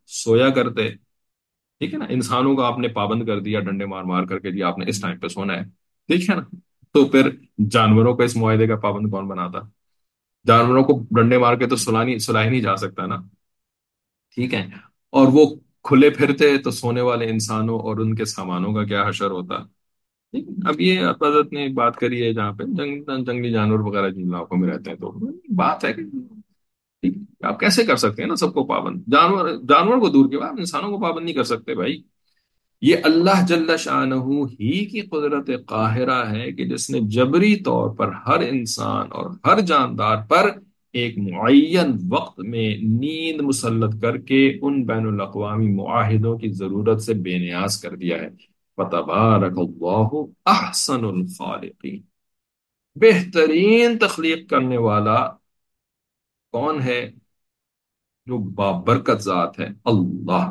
Speaker 1: سویا کرتے. ٹھیک ہے نا, انسانوں کو آپ نے پابند کر دیا ڈنڈے مار مار کر کے, جی آپ نے اس ٹائم پہ سونا ہے. ٹھیک ہے نا, تو پھر جانوروں کو اس معاہدے کا پابند کون بناتا؟ جانوروں کو ڈنڈے مار کے تو سلانی سلا ہی نہیں جا سکتا نا. ٹھیک ہے, اور وہ کھلے پھرتے تو سونے والے انسانوں اور ان کے سامانوں کا کیا حشر ہوتا. ٹھیک ہے؟ اب یہ حضرت نے بات کری ہے جہاں پہ جنگ جنگلی جانور وغیرہ جن علاقوں میں رہتے ہیں, تو بات ہے کہ ٹھیک ہے، آپ کیسے کر سکتے ہیں نا سب کو پابند؟ جانور جانور کو دور کے بعد انسانوں کو پابند نہیں کر سکتے بھائی. یہ اللہ جل شانہ ہی کی قدرت قاہرہ ہے کہ جس نے جبری طور پر ہر انسان اور ہر جاندار پر ایک معین وقت میں نیند مسلط کر کے ان بین الاقوامی معاہدوں کی ضرورت سے بے نیاز کر دیا ہے. فتبارک اللہ احسن الخالقین. بہترین تخلیق کرنے والا کون ہے؟ جو بابرکت ذات ہے, اللہ.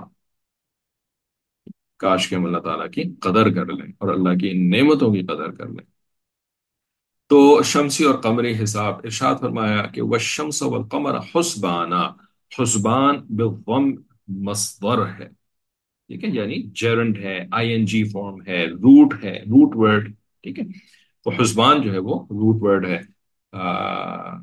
Speaker 1: کاش کہ ہم اللہ تعالیٰ کی قدر کر لیں اور اللہ کی نعمتوں کی قدر کر لیں. تو شمسی اور قمری حساب, ارشاد فرمایا کہ والشمس والقمر حسبانا. حسبان بالضم مصدر ہے, ٹھیک ہے, یعنی جیرنڈ ہے, آئی این جی فارم ہے, روٹ ہے, روٹ ورڈ. ٹھیک ہے, تو حسبان جو ہے وہ روٹ ورڈ ہے. آ,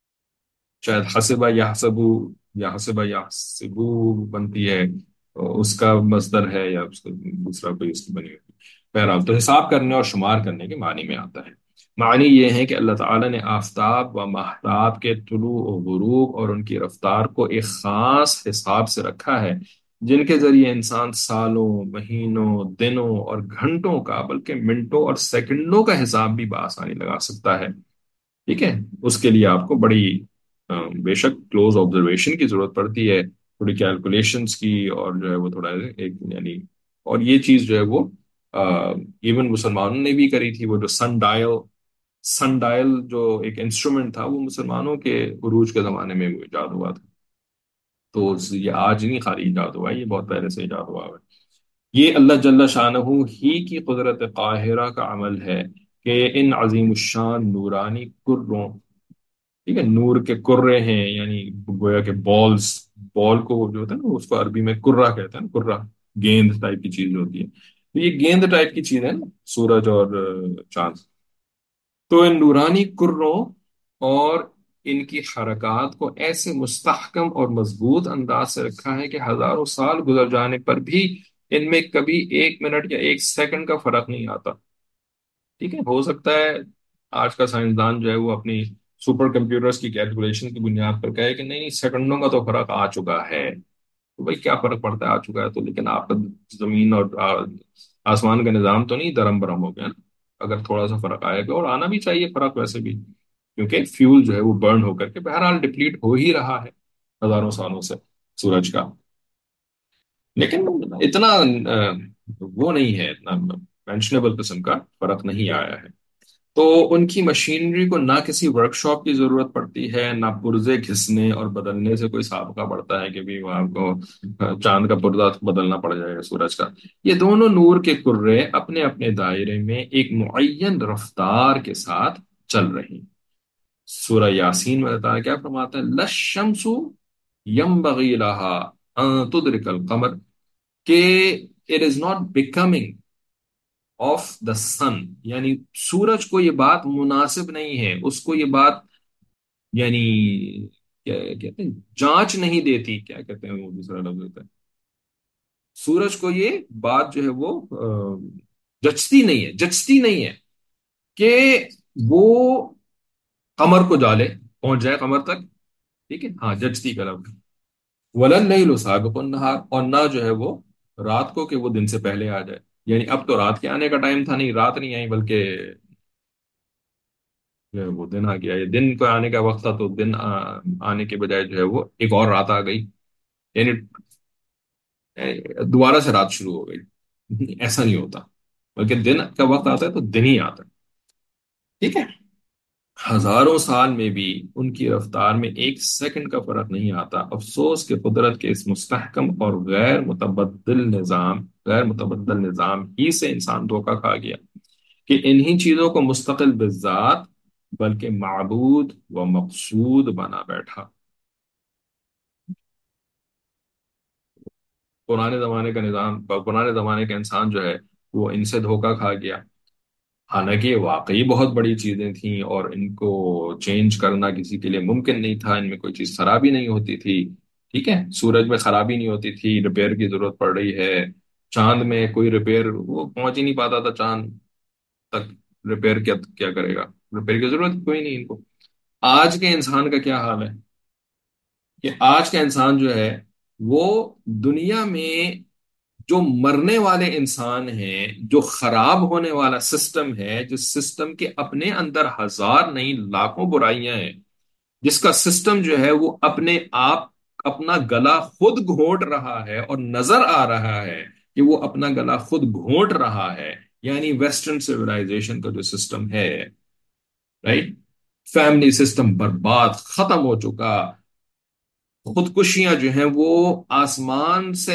Speaker 1: شاید حسبہ یا حسبو یا حسبہ یا حسبو بنتی ہے, اس کا مصدر ہے یا اس کا دوسرا کوئی اس کی بنی ہوئی. بہرحال تو حساب کرنے اور شمار کرنے کے معنی میں آتا ہے. معنی یہ ہے کہ اللہ تعالیٰ نے آفتاب و ماہتاب کے طلوع و غروب اور ان کی رفتار کو ایک خاص حساب سے رکھا ہے, جن کے ذریعے انسان سالوں, مہینوں, دنوں اور گھنٹوں کا بلکہ منٹوں اور سیکنڈوں کا حساب بھی بآسانی لگا سکتا ہے. ٹھیک ہے, اس کے لیے آپ کو بڑی آ, بے شک کلوز آبزرویشن کی ضرورت پڑتی ہے, تھوڑی کیلکولیشنز کی, اور جو ہے وہ تھوڑا ایک یعنی, اور یہ چیز جو ہے وہ ایون مسلمانوں نے بھی کری تھی. وہ جو سن ڈائل سن ڈائل جو ایک انسٹرومنٹ تھا, وہ مسلمانوں کے عروج کے زمانے میں وہ ایجاد ہوا تھا. تو یہ آج نہیں خالی ایجاد ہوا ہے, یہ بہت پہلے سے ایجاد ہوا ہے. یہ اللہ جل شانہ ہی کی قدرت قاہرہ کا عمل ہے کہ ان عظیم الشان نورانی کروں, ٹھیک ہے, نور کے کرے ہیں, یعنی گویا کہ بالز, بال کو جو ہوتا ہے نا اس کو عربی میں کرہ کہتے ہیں نا, کرہ گیند ٹائپ کی چیز ہوتی ہے. تو یہ گیند ٹائپ کی چیز ہے نا سورج اور آ, چاند. تو ان نورانی کروں اور ان کی حرکات کو ایسے مستحکم اور مضبوط انداز سے رکھا ہے کہ ہزاروں سال گزر جانے پر بھی ان میں کبھی ایک منٹ یا ایک سیکنڈ کا فرق نہیں آتا. ٹھیک ہے, ہو سکتا ہے آج کا سائنسدان جو ہے وہ اپنی سپر کمپیوٹرز کی کیلکولیشن کی بنیاد پر کہے کہ نہیں, سیکنڈوں کا تو فرق آ چکا ہے. تو بھائی کیا فرق پڑتا ہے, آ چکا ہے تو, لیکن آپ کا زمین اور آ, آسمان کا نظام تو نہیں درم برہم ہو گیا نا. اگر تھوڑا سا فرق آئے گا, اور آنا بھی چاہیے فرق ویسے بھی, کیونکہ فیول جو ہے وہ برن ہو کر کے بہرحال ڈپلیٹ ہو ہی رہا ہے ہزاروں سالوں سے سورج کا. لیکن اتنا آ, وہ نہیں ہے, اتنا مینشنیبل قسم کا فرق نہیں آیا ہے. تو ان کی مشینری کو نہ کسی ورک شاپ کی ضرورت پڑتی ہے, نہ پرزے گھسنے اور بدلنے سے کوئی سابقہ پڑتا ہے کہ بھی وہاں کو چاند کا پرزہ بدلنا پڑ جائے گا سورج کا. یہ دونوں نور کے کرے اپنے اپنے دائرے میں ایک معین رفتار کے ساتھ چل رہی. سورہ یاسین میں بتایا کیا فرماتا ہے, لَلشَّمْسُ يَنبَغِي لَهَا أَن تُدْرِكَ الْقَمَرَ, کہ it is not becoming of the sun, یعنی سورج کو یہ بات مناسب نہیں ہے, اس کو یہ بات یعنی کیا کہتے ہیں, جانچ نہیں دیتی, کیا کہتے ہیں وہ دوسرا لفظ ہوتا ہے, سورج کو یہ بات جو ہے وہ آ, جچتی نہیں ہے, جچتی نہیں ہے کہ وہ قمر کو جالے, پہنچ جائے قمر تک. ٹھیک ہے, ہاں جچتی کا لفظ. وَلَا اللَّيْلُ سَابِقُ النَّهَارِ, اور نہ جو ہے وہ رات کو کہ وہ دن سے پہلے آ جائے. یعنی اب تو رات کے آنے کا ٹائم تھا, نہیں رات نہیں آئی بلکہ جو ہے وہ دن آ گیا. یہ دن کو آنے کا وقت تھا تو دن آ, آنے کے بجائے جو ہے وہ ایک اور رات آ گئی, یعنی دوبارہ سے رات شروع ہو گئی. ایسا نہیں ہوتا, بلکہ دن کا وقت آتا ہے تو دن ہی آتا ہے. ٹھیک ہے, ہزاروں سال میں بھی ان کی رفتار میں ایک سیکنڈ کا فرق نہیں آتا. افسوس کہ قدرت کے اس مستحکم اور غیر متبدل نظام غیر متبدل نظام ہی سے انسان دھوکہ کھا گیا کہ انہی چیزوں کو مستقل بالذات بلکہ معبود و مقصود بنا بیٹھا. پرانے زمانے کا نظام، پرانے زمانے کا انسان جو ہے وہ ان سے دھوکہ کھا گیا، حالانکہ یہ واقعی بہت بڑی چیزیں تھیں اور ان کو چینج کرنا کسی کے لیے ممکن نہیں تھا، ان میں کوئی چیز خرابی نہیں ہوتی تھی، ٹھیک ہے، سورج میں خرابی نہیں ہوتی تھی، ریپیئر کی ضرورت پڑ رہی ہے، چاند میں کوئی ریپیئر وہ پہنچ ہی نہیں پاتا تھا چاند تک، ریپیئر کیا کیا کرے گا، ریپیئر کی ضرورت کوئی نہیں ان کو۔ آج کے انسان کا کیا حال ہے کہ آج کا انسان جو ہے وہ دنیا میں جو مرنے والے انسان ہیں، جو خراب ہونے والا سسٹم ہے، جس سسٹم کے اپنے اندر ہزار نہیں لاکھوں برائیاں ہیں، جس کا سسٹم جو ہے وہ اپنے آپ اپنا گلا خود گھونٹ رہا ہے اور نظر آ رہا ہے کہ وہ اپنا گلا خود گھونٹ رہا ہے، یعنی ویسٹرن سویلائزیشن کا جو سسٹم ہے، رائٹ، فیملی سسٹم برباد ختم ہو چکا، خودکشیاں جو ہیں وہ آسمان سے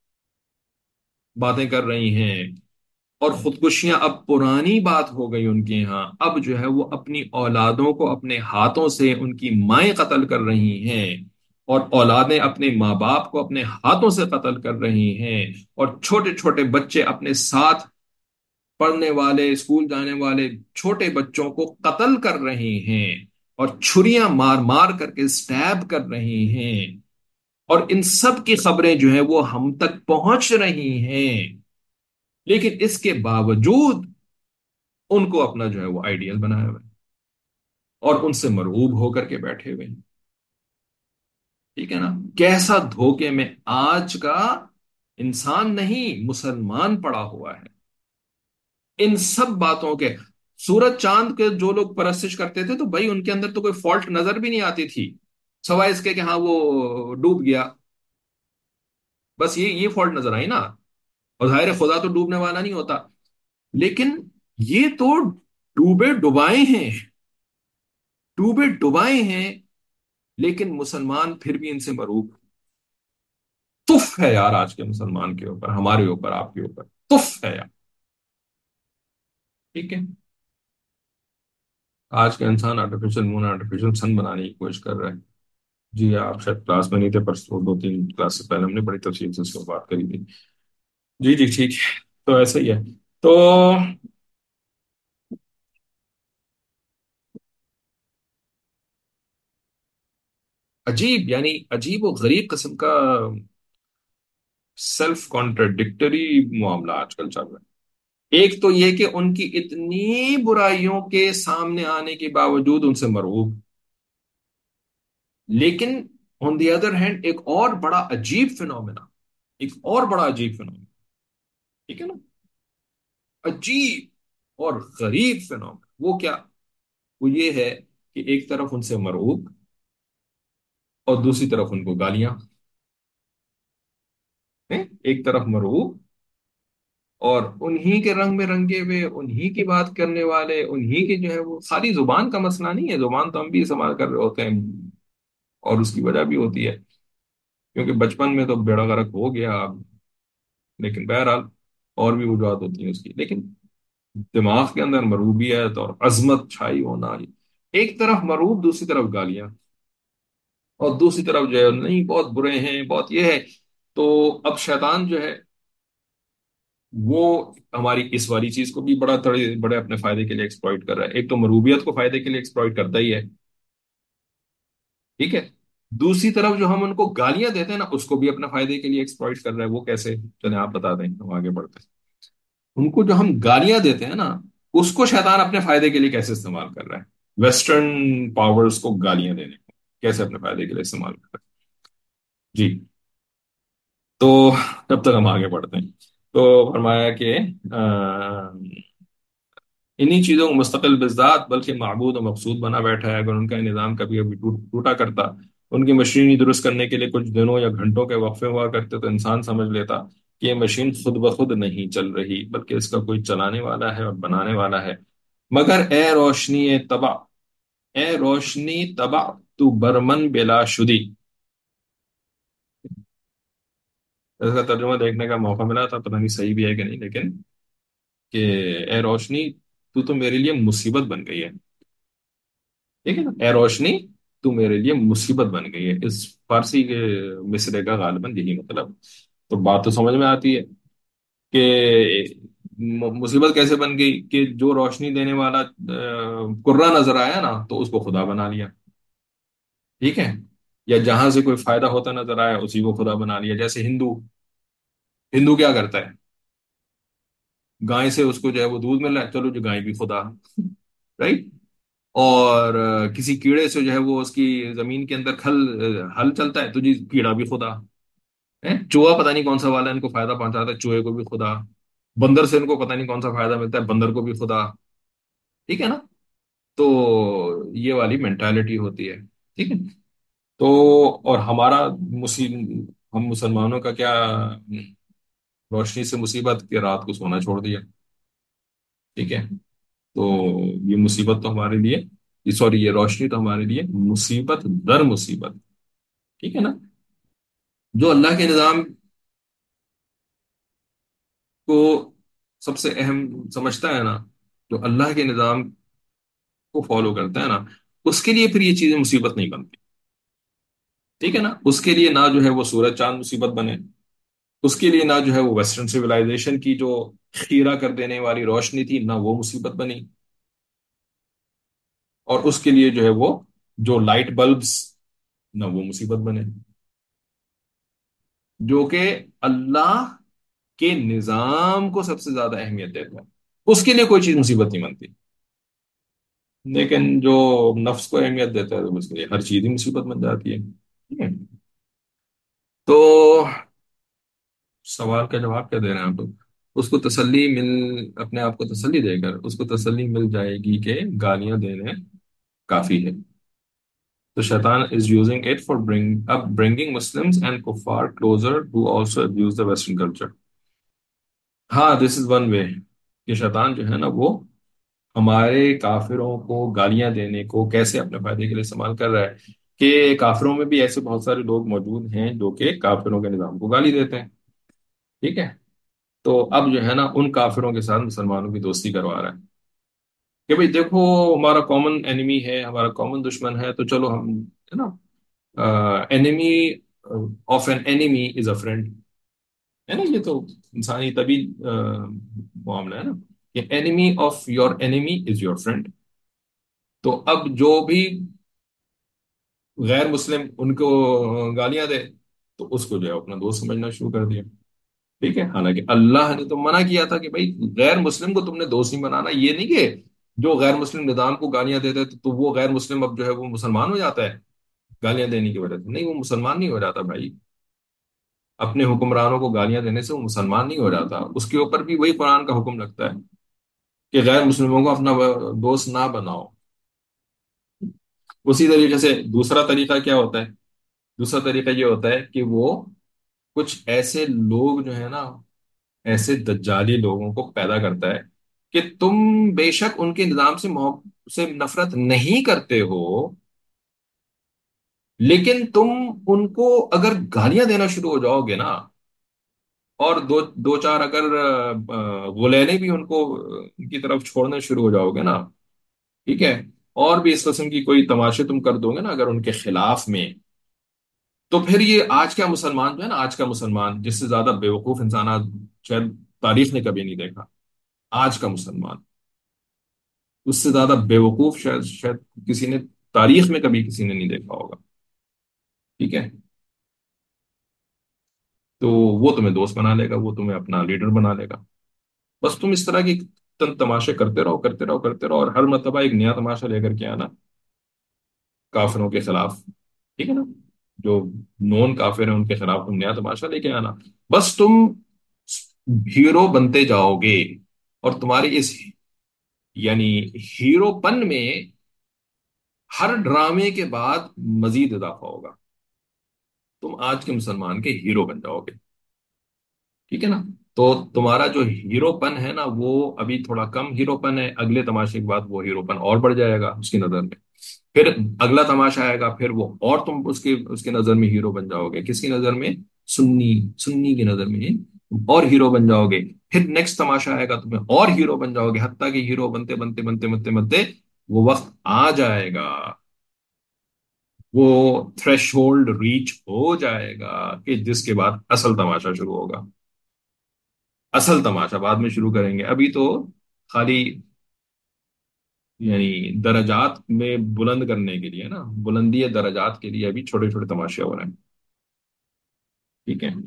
Speaker 1: باتیں کر رہی ہیں، اور خودکشیاں اب پرانی بات ہو گئی ان کے یہاں، اب جو ہے وہ اپنی اولادوں کو اپنے ہاتھوں سے ان کی مائیں قتل کر رہی ہیں، اور اولادیں اپنے ماں باپ کو اپنے ہاتھوں سے قتل کر رہی ہیں، اور چھوٹے چھوٹے بچے اپنے ساتھ پڑھنے والے اسکول جانے والے چھوٹے بچوں کو قتل کر رہی ہیں، اور چھریاں مار مار کر کے سٹیب کر رہی ہیں، اور ان سب کی خبریں جو ہیں وہ ہم تک پہنچ رہی ہیں، لیکن اس کے باوجود ان کو اپنا جو ہے وہ آئیڈیل بنایا ہوا ہے اور ان سے مرعوب ہو کر کے بیٹھے ہوئے ہیں، ٹھیک ہے نا؟ کیسا دھوکے میں آج کا انسان نہیں مسلمان پڑا ہوا ہے ان سب باتوں کے۔ سورج چاند کے جو لوگ پرستش کرتے تھے تو بھائی ان کے اندر تو کوئی فالٹ نظر بھی نہیں آتی تھی، سوائے اس کے کہ ہاں وہ ڈوب گیا، بس یہ یہ فالٹ نظر آئی نا، اور ظاہر ہے خدا تو ڈوبنے والا نہیں ہوتا، لیکن یہ تو ڈوبے ڈبائے ہیں، ڈوبے ڈبائے ہیں، لیکن مسلمان پھر بھی ان سے مروب، تف ہے یار آج کے مسلمان کے اوپر، ہمارے اوپر، آپ کے اوپر تف ہے یار، ٹھیک ہے؟ آج کا انسان آرٹیفیشل مون آرٹیفیشل سن بنانے کی کوشش کر رہا ہے۔ جی آپ شاید کلاس میں نہیں تھے، پرسوں دو تین کلاس سے پہلے ہم نے بڑی تفصیل سے اس پر بات کری تھی۔ جی جی ٹھیک ہے، تو ایسا ہی ہے، تو عجیب، یعنی عجیب و غریب قسم کا سیلف کانٹرڈکٹری معاملہ آج کل چل رہا ہے۔ ایک تو یہ کہ ان کی اتنی برائیوں کے سامنے آنے کے باوجود ان سے مرعوب، لیکن آن دی ادر ہینڈ ایک اور بڑا عجیب فنومینا، ایک اور بڑا عجیب فنومینا، ٹھیک ہے نا، عجیب اور غریب فنومینا، وہ کیا؟ وہ یہ ہے کہ ایک طرف ان سے مرعوب اور دوسری طرف ان کو گالیاں ہیں، ایک طرف مرعوب اور انہی کے رنگ میں رنگے ہوئے، انہی کی بات کرنے والے، انہی کے جو ہے وہ خالی زبان کا مسئلہ نہیں ہے، زبان تو ہم بھی استعمال کر رہے ہوتے ہیں، اور اس کی وجہ بھی ہوتی ہے کیونکہ بچپن میں تو بیڑا غرق ہو گیا اب، لیکن بہرحال اور بھی وجوہات ہوتی ہیں اس کی، لیکن دماغ کے اندر مروبیت اور عظمت چھائی ہونا، ایک طرف مروب دوسری طرف گالیاں، اور دوسری طرف جو ہے نہیں بہت برے ہیں بہت یہ ہے، تو اب شیطان جو ہے وہ ہماری اس والی چیز کو بھی بڑا تڑے بڑے اپنے فائدے کے لیے ایکسپلائٹ کر رہا ہے، ایک تو مروبیت کو فائدے کے لیے ایکسپلائٹ کرتا ہی ہے، ٹھیک ہے، دوسری طرف جو ہم ان کو گالیاں دیتے ہیں نا اس کو بھی اپنے فائدے کے لیے ایکسپلائٹ کر رہا ہے، وہ کیسے؟ چلیں آپ بتا دیں، ہم آگے بڑھتے ہیں۔ ان کو جو ہم گالیاں دیتے ہیں نا اس کو شیطان اپنے فائدے کے لیے کیسے استعمال کر رہا ہے، ویسٹرن پاورز کو گالیاں دینے کو کیسے اپنے فائدے کے لیے استعمال کر رہا ہے؟ جی، تو تب تک ہم آگے بڑھتے ہیں، تو فرمایا کہ انہی چیزوں کو مستقل بذات بلکہ معبود و مقصود بنا بیٹھا ہے، اگر ان کا نظام کبھی کبھی ٹوٹ ٹوٹا کرتا، ان کی مشینری درست کرنے کے لیے کچھ دنوں یا گھنٹوں کے وقفے ہوا کرتے، تو انسان سمجھ لیتا کہ یہ مشین خود بخود نہیں چل رہی بلکہ اس کا کوئی چلانے والا ہے اور بنانے والا ہے، مگر اے روشنی تباہ، اے روشنی تباہ تو برمن بلا شدی، اس کا ترجمہ دیکھنے کا موقع ملا تھا، پتہ نہیں صحیح بھی ہے کہ نہیں، لیکن کہ اے روشنی تو تو میرے لیے مصیبت بن گئی ہے، ٹھیک ہے نا، اے روشنی تو میرے لیے مصیبت بن گئی ہے، اس فارسی کے مصرے کا غالباً یہی مطلب، تو بات تو سمجھ میں آتی ہے کہ م- مصیبت کیسے بن گئی کہ جو روشنی دینے والا آ، قرہ نظر آیا نا تو اس کو خدا بنا لیا، ٹھیک ہے؟ یا جہاں سے کوئی فائدہ ہوتا نظر آیا اسی کو خدا بنا لیا. جیسے ہندو ہندو کیا کرتا ہے؟ گائے سے اس کو جو ہے وہ دودھ مل رہا ہے، چلو جو گائے بھی خدا، رائٹ. اور آ، کسی کیڑے سے جو ہے وہ اس کی زمین کے اندر کھل آ، ہل چلتا ہے تو جی کیڑا بھی خدا ہے. چوہا پتہ نہیں کون سا والا ان کو فائدہ پہنچاتا ہے، چوہے کو بھی خدا. بندر سے ان کو پتہ نہیں کون سا فائدہ ملتا ہے، بندر کو بھی خدا. ٹھیک ہے نا؟ تو یہ والی مینٹالٹی ہوتی ہے. ٹھیک ہے. تو اور ہمارا مسلم ہم مسلمانوں کا کیا، روشنی سے مصیبت کے رات کو سونا چھوڑ دیا. ٹھیک ہے. تو یہ مصیبت تو ہمارے لیے، یہ سوری یہ روشنی تو ہمارے لیے مصیبت در مصیبت. ٹھیک ہے نا؟ جو اللہ کے نظام کو سب سے اہم سمجھتا ہے نا، جو اللہ کے نظام کو فالو کرتا ہے نا، اس کے لیے پھر یہ چیزیں مصیبت نہیں بنتی. ٹھیک ہے نا؟ اس کے لیے نہ جو ہے وہ سورج چاند مصیبت بنے، اس کے لیے نہ جو ہے وہ ویسٹرن سویلائزیشن کی جو خیرہ کر دینے والی روشنی تھی نہ وہ مصیبت بنی، اور اس کے لیے جو ہے وہ جو لائٹ بلبس نہ وہ مصیبت بنے. جو کہ اللہ کے نظام کو سب سے زیادہ اہمیت دیتا ہے، اس کے لیے کوئی چیز مصیبت نہیں بنتی. لیکن جو نفس کو اہمیت دیتا ہے تو اس کے لیے ہر چیز ہی مصیبت بن جاتی ہے. ٹھیک ہے. تو سوال کا جواب کیا دے رہے ہیں آپ لوگ؟ اس کو تسلی مل اپنے آپ کو تسلی دے کر اس کو تسلی مل جائے گی کہ گالیاں دینے کافی ہے. تو شیطان is using it for bring up bringing Muslims and kuffar closer to also abuse the Western culture. ہاں دس از ون وے کہ شیطان جو ہے نا وہ ہمارے کافروں کو گالیاں دینے کو کیسے اپنے فائدے کے لیے استعمال کر رہا ہے کہ کافروں میں بھی ایسے بہت سارے لوگ موجود ہیں جو کہ کافروں کے نظام کو گالی دیتے ہیں. ٹھیک ہے. تو اب جو ہے نا ان کافروں کے ساتھ مسلمانوں کی دوستی کروا رہا ہے کہ بھئی دیکھو ہمارا کامن انیمی ہے، ہمارا کامن دشمن ہے، تو چلو ہم ہے نا، enemy of an enemy is a friend. ہے نا؟ یہ تو انسانی طبی معاملہ ہے نا کہ enemy of your enemy is your friend. تو اب جو بھی غیر مسلم ان کو گالیاں دے تو اس کو جو ہے اپنا دوست سمجھنا شروع کر دیا. ٹھیک ہے. حالانکہ اللہ نے تو منع کیا تھا کہ بھائی غیر مسلم کو تم نے دوست نہیں بنانا. یہ نہیں کہ جو غیر مسلم نظام کو گالیاں دیتے تو, تو وہ غیر مسلم اب جو ہے وہ مسلمان ہو جاتا ہے گالیاں دینے کی وجہ سے. نہیں، وہ مسلمان نہیں ہو جاتا بھائی. اپنے حکمرانوں کو گالیاں دینے سے وہ مسلمان نہیں ہو جاتا. اس کے اوپر بھی وہی قرآن کا حکم لگتا ہے کہ غیر مسلموں کو اپنا دوست نہ بناؤ. اسی طریقے سے دوسرا طریقہ کیا ہوتا ہے؟ دوسرا طریقہ یہ ہوتا ہے کہ وہ کچھ ایسے لوگ جو ہے نا، ایسے دجالی لوگوں کو پیدا کرتا ہے کہ تم بے شک ان کے نظام سے محب سے نفرت نہیں کرتے ہو، لیکن تم ان کو اگر گالیاں دینا شروع ہو جاؤ گے نا، اور دو دو چار اگر آ، غلیلے بھی ان کو آ، ان کی طرف چھوڑنے شروع ہو جاؤ گے نا، ٹھیک ہے، اور بھی اس قسم کی کوئی تماشے تم کر دو گے نا اگر ان کے خلاف میں، تو پھر یہ آج کا مسلمان جو ہے نا، آج کا مسلمان جس سے زیادہ بیوقوف انسان آج شاید تاریخ نے کبھی نہیں دیکھا. آج کا مسلمان اس سے زیادہ بیوقوف شاید شاید کسی نے تاریخ میں کبھی کسی نے نہیں دیکھا ہوگا. ٹھیک ہے. تو وہ تمہیں دوست بنا لے گا، وہ تمہیں اپنا لیڈر بنا لے گا. بس تم اس طرح کی تن تماشے کرتے رہو کرتے رہو کرتے رہو، اور ہر مرتبہ ایک نیا تماشا لے کر کے آنا کافروں کے خلاف. ٹھیک ہے نا؟ جو نون کافر ہیں ان کے خلاف تم نیا تماشا لے کے آنا. بس تم ہیرو بنتے جاؤ گے، اور تمہاری اس یعنی ہیرو پن میں ہر ڈرامے کے بعد مزید اضافہ ہوگا. تم آج کے مسلمان کے ہیرو بن جاؤ گے. ٹھیک ہے نا؟ تو تمہارا جو ہیرو پن ہے نا وہ ابھی تھوڑا کم ہیرو پن ہے، اگلے تماشے کے بعد وہ ہیرو پن اور بڑھ جائے گا اس کی نظر میں. پھر اگلا تماشا آئے گا، پھر وہ اور تم اس کے اس کی نظر میں ہیرو بن جاؤ گے. کس کی نظر میں؟ سنی سنی کی نظر میں اور ہیرو بن جاؤ گے. پھر نیکسٹ تماشا آئے گا تمہیں اور ہیرو بن جاؤ گے، حتیٰ کہ ہیرو بنتے بنتے بنتے بنتے بنتے وہ وقت آ جائے گا وہ تھریش ہولڈ ریچ ہو جائے گا کہ جس کے بعد اصل تماشا شروع ہوگا. اصل تماشا بعد میں شروع کریں گے، ابھی تو خالی یعنی درجات میں بلند کرنے کے لیے نا، بلندی درجات کے لیے ابھی چھوٹے چھوٹے تماشے ہو رہے ہیں. ٹھیک ہے،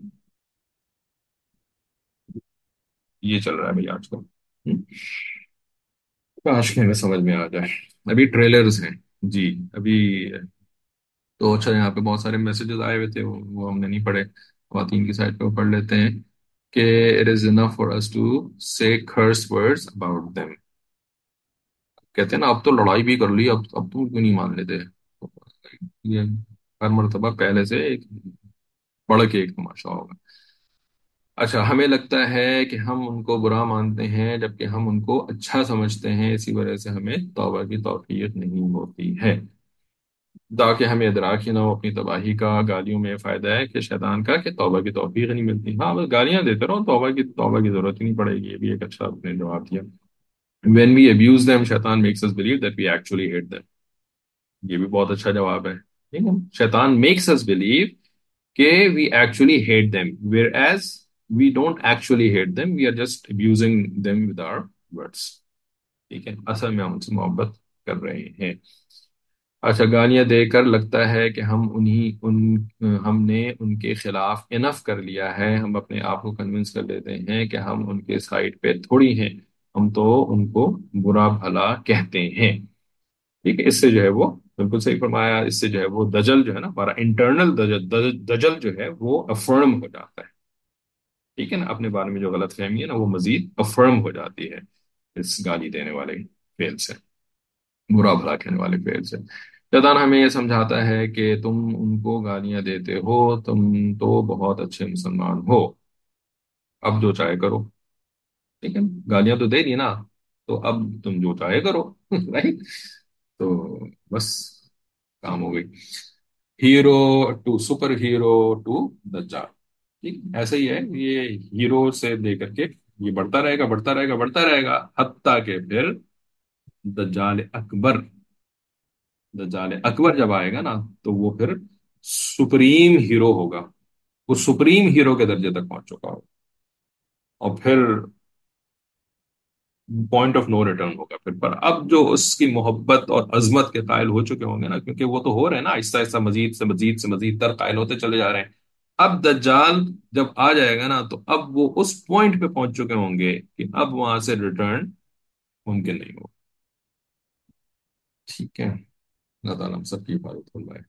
Speaker 1: یہ چل رہا ہے بھائی آج کل. ہم، کاش کہ ہمیں سمجھ میں آ جائے. ابھی ٹریلرز ہیں. جی. ابھی تو اچھا، یہاں پہ بہت سارے میسیجز آئے ہوئے تھے، وہ وہ ہم نے نہیں پڑھے. خواتین کی سائٹ پہ وہ پڑھ لیتے ہیں کہ it is enough for us to say curse words about them. کہتے ہیں نا اب تو لڑائی بھی کر لی، اب اب تم کیوں نہیں مان لیتے. یہ ہر مرتبہ پہلے سے ایک بڑھ کے ایک تماشا ہوگا. اچھا، ہمیں لگتا ہے کہ ہم ان کو برا مانتے ہیں جبکہ ہم ان کو اچھا سمجھتے ہیں، اسی وجہ سے ہمیں توبہ کی توفیق نہیں ہوتی ہے. تاکہ ہمیں ادراک ہی نہ ہو اپنی تباہی کا. گالیوں میں یہ فائدہ ہے کہ شیطان کا کہ توبہ کی توفیق نہیں ملتی. ہاں بس گالیاں دیتے رہو، توبہ کی توبہ کی ضرورت ہی نہیں پڑے گی. یہ بھی ایک اچھا آپ نے جواب دیا. when we abuse them شیطان makes us believe that we actually hate them. یہ بھی بہت اچھا جواب ہے. ٹھیک ہے، شیطان makes us believe کہ we actually hate them whereas we don't actually hate them, we are just abusing them with our words. ٹھیک ہے، اصل میں ہم ان سے محبت کر رہے ہیں. اچھا، گالیاں دے کر لگتا ہے کہ ہم انہی ان ہم نے ان کے خلاف انف کر لیا ہے. ہم اپنے آپ کو کنونس کر لیتے ہیں کہ ہم ان کے سائڈ پہ تھوڑی ہیں، ہم تو ان کو برا بھلا کہتے ہیں. ٹھیک ہے، اس سے جو ہے وہ بالکل صحیح فرمایا. اس سے جو ہے وہ دجل جو ہے نا، ہمارا انٹرنل دجل دجل دجل جو ہے وہ افرم ہو جاتا ہے. ٹھیک ہے نا، اپنے بارے میں جو غلط فہمی ہے نا وہ مزید افرم ہو جاتی ہے اس گالی دینے والے فعل سے، برا بھلا کہنے والے فعل سے. شیطان ہمیں یہ سمجھاتا ہے کہ تم ان کو گالیاں دیتے ہو، تم تو بہت اچھے مسلمان ہو، اب جو چاہے کرو. ٹھیک ہے، گالیاں تو دے دی نا، تو اب تم جو چاہے کرو. رائٹ. تو بس کام ہو گئی. Hero to super hero to دجال. ٹھیک ایسا ہی ہے یہ. ہیرو سے لے کر کے یہ بڑھتا رہے گا، بڑھتا رہے گا، بڑھتا رہے گا، حتیٰ کہ پھر دجال اکبر. دجال اکبر جب آئے گا نا تو وہ پھر سپریم ہیرو ہوگا. وہ سپریم ہیرو کے درجے تک پہنچ چکا ہوگا، اور پھر پوائنٹ آف نو ریٹرن ہوگا پھر. پر اب جو اس کی محبت اور عظمت کے قائل ہو چکے ہوں گے نا، کیونکہ وہ تو ہو رہے ہیں نا آہستہ آہستہ، مزید سے مزید سے مزید تر قائل ہوتے چلے جا رہے ہیں. اب دجال جب آ جائے گا نا تو اب وہ اس پوائنٹ پہ پہنچ چکے ہوں گے کہ اب وہاں سے ریٹرن ممکن نہیں ہوگا. ٹھیک ہے. اللہ تعالیٰ ہم سب کی حفاظت فرمائے.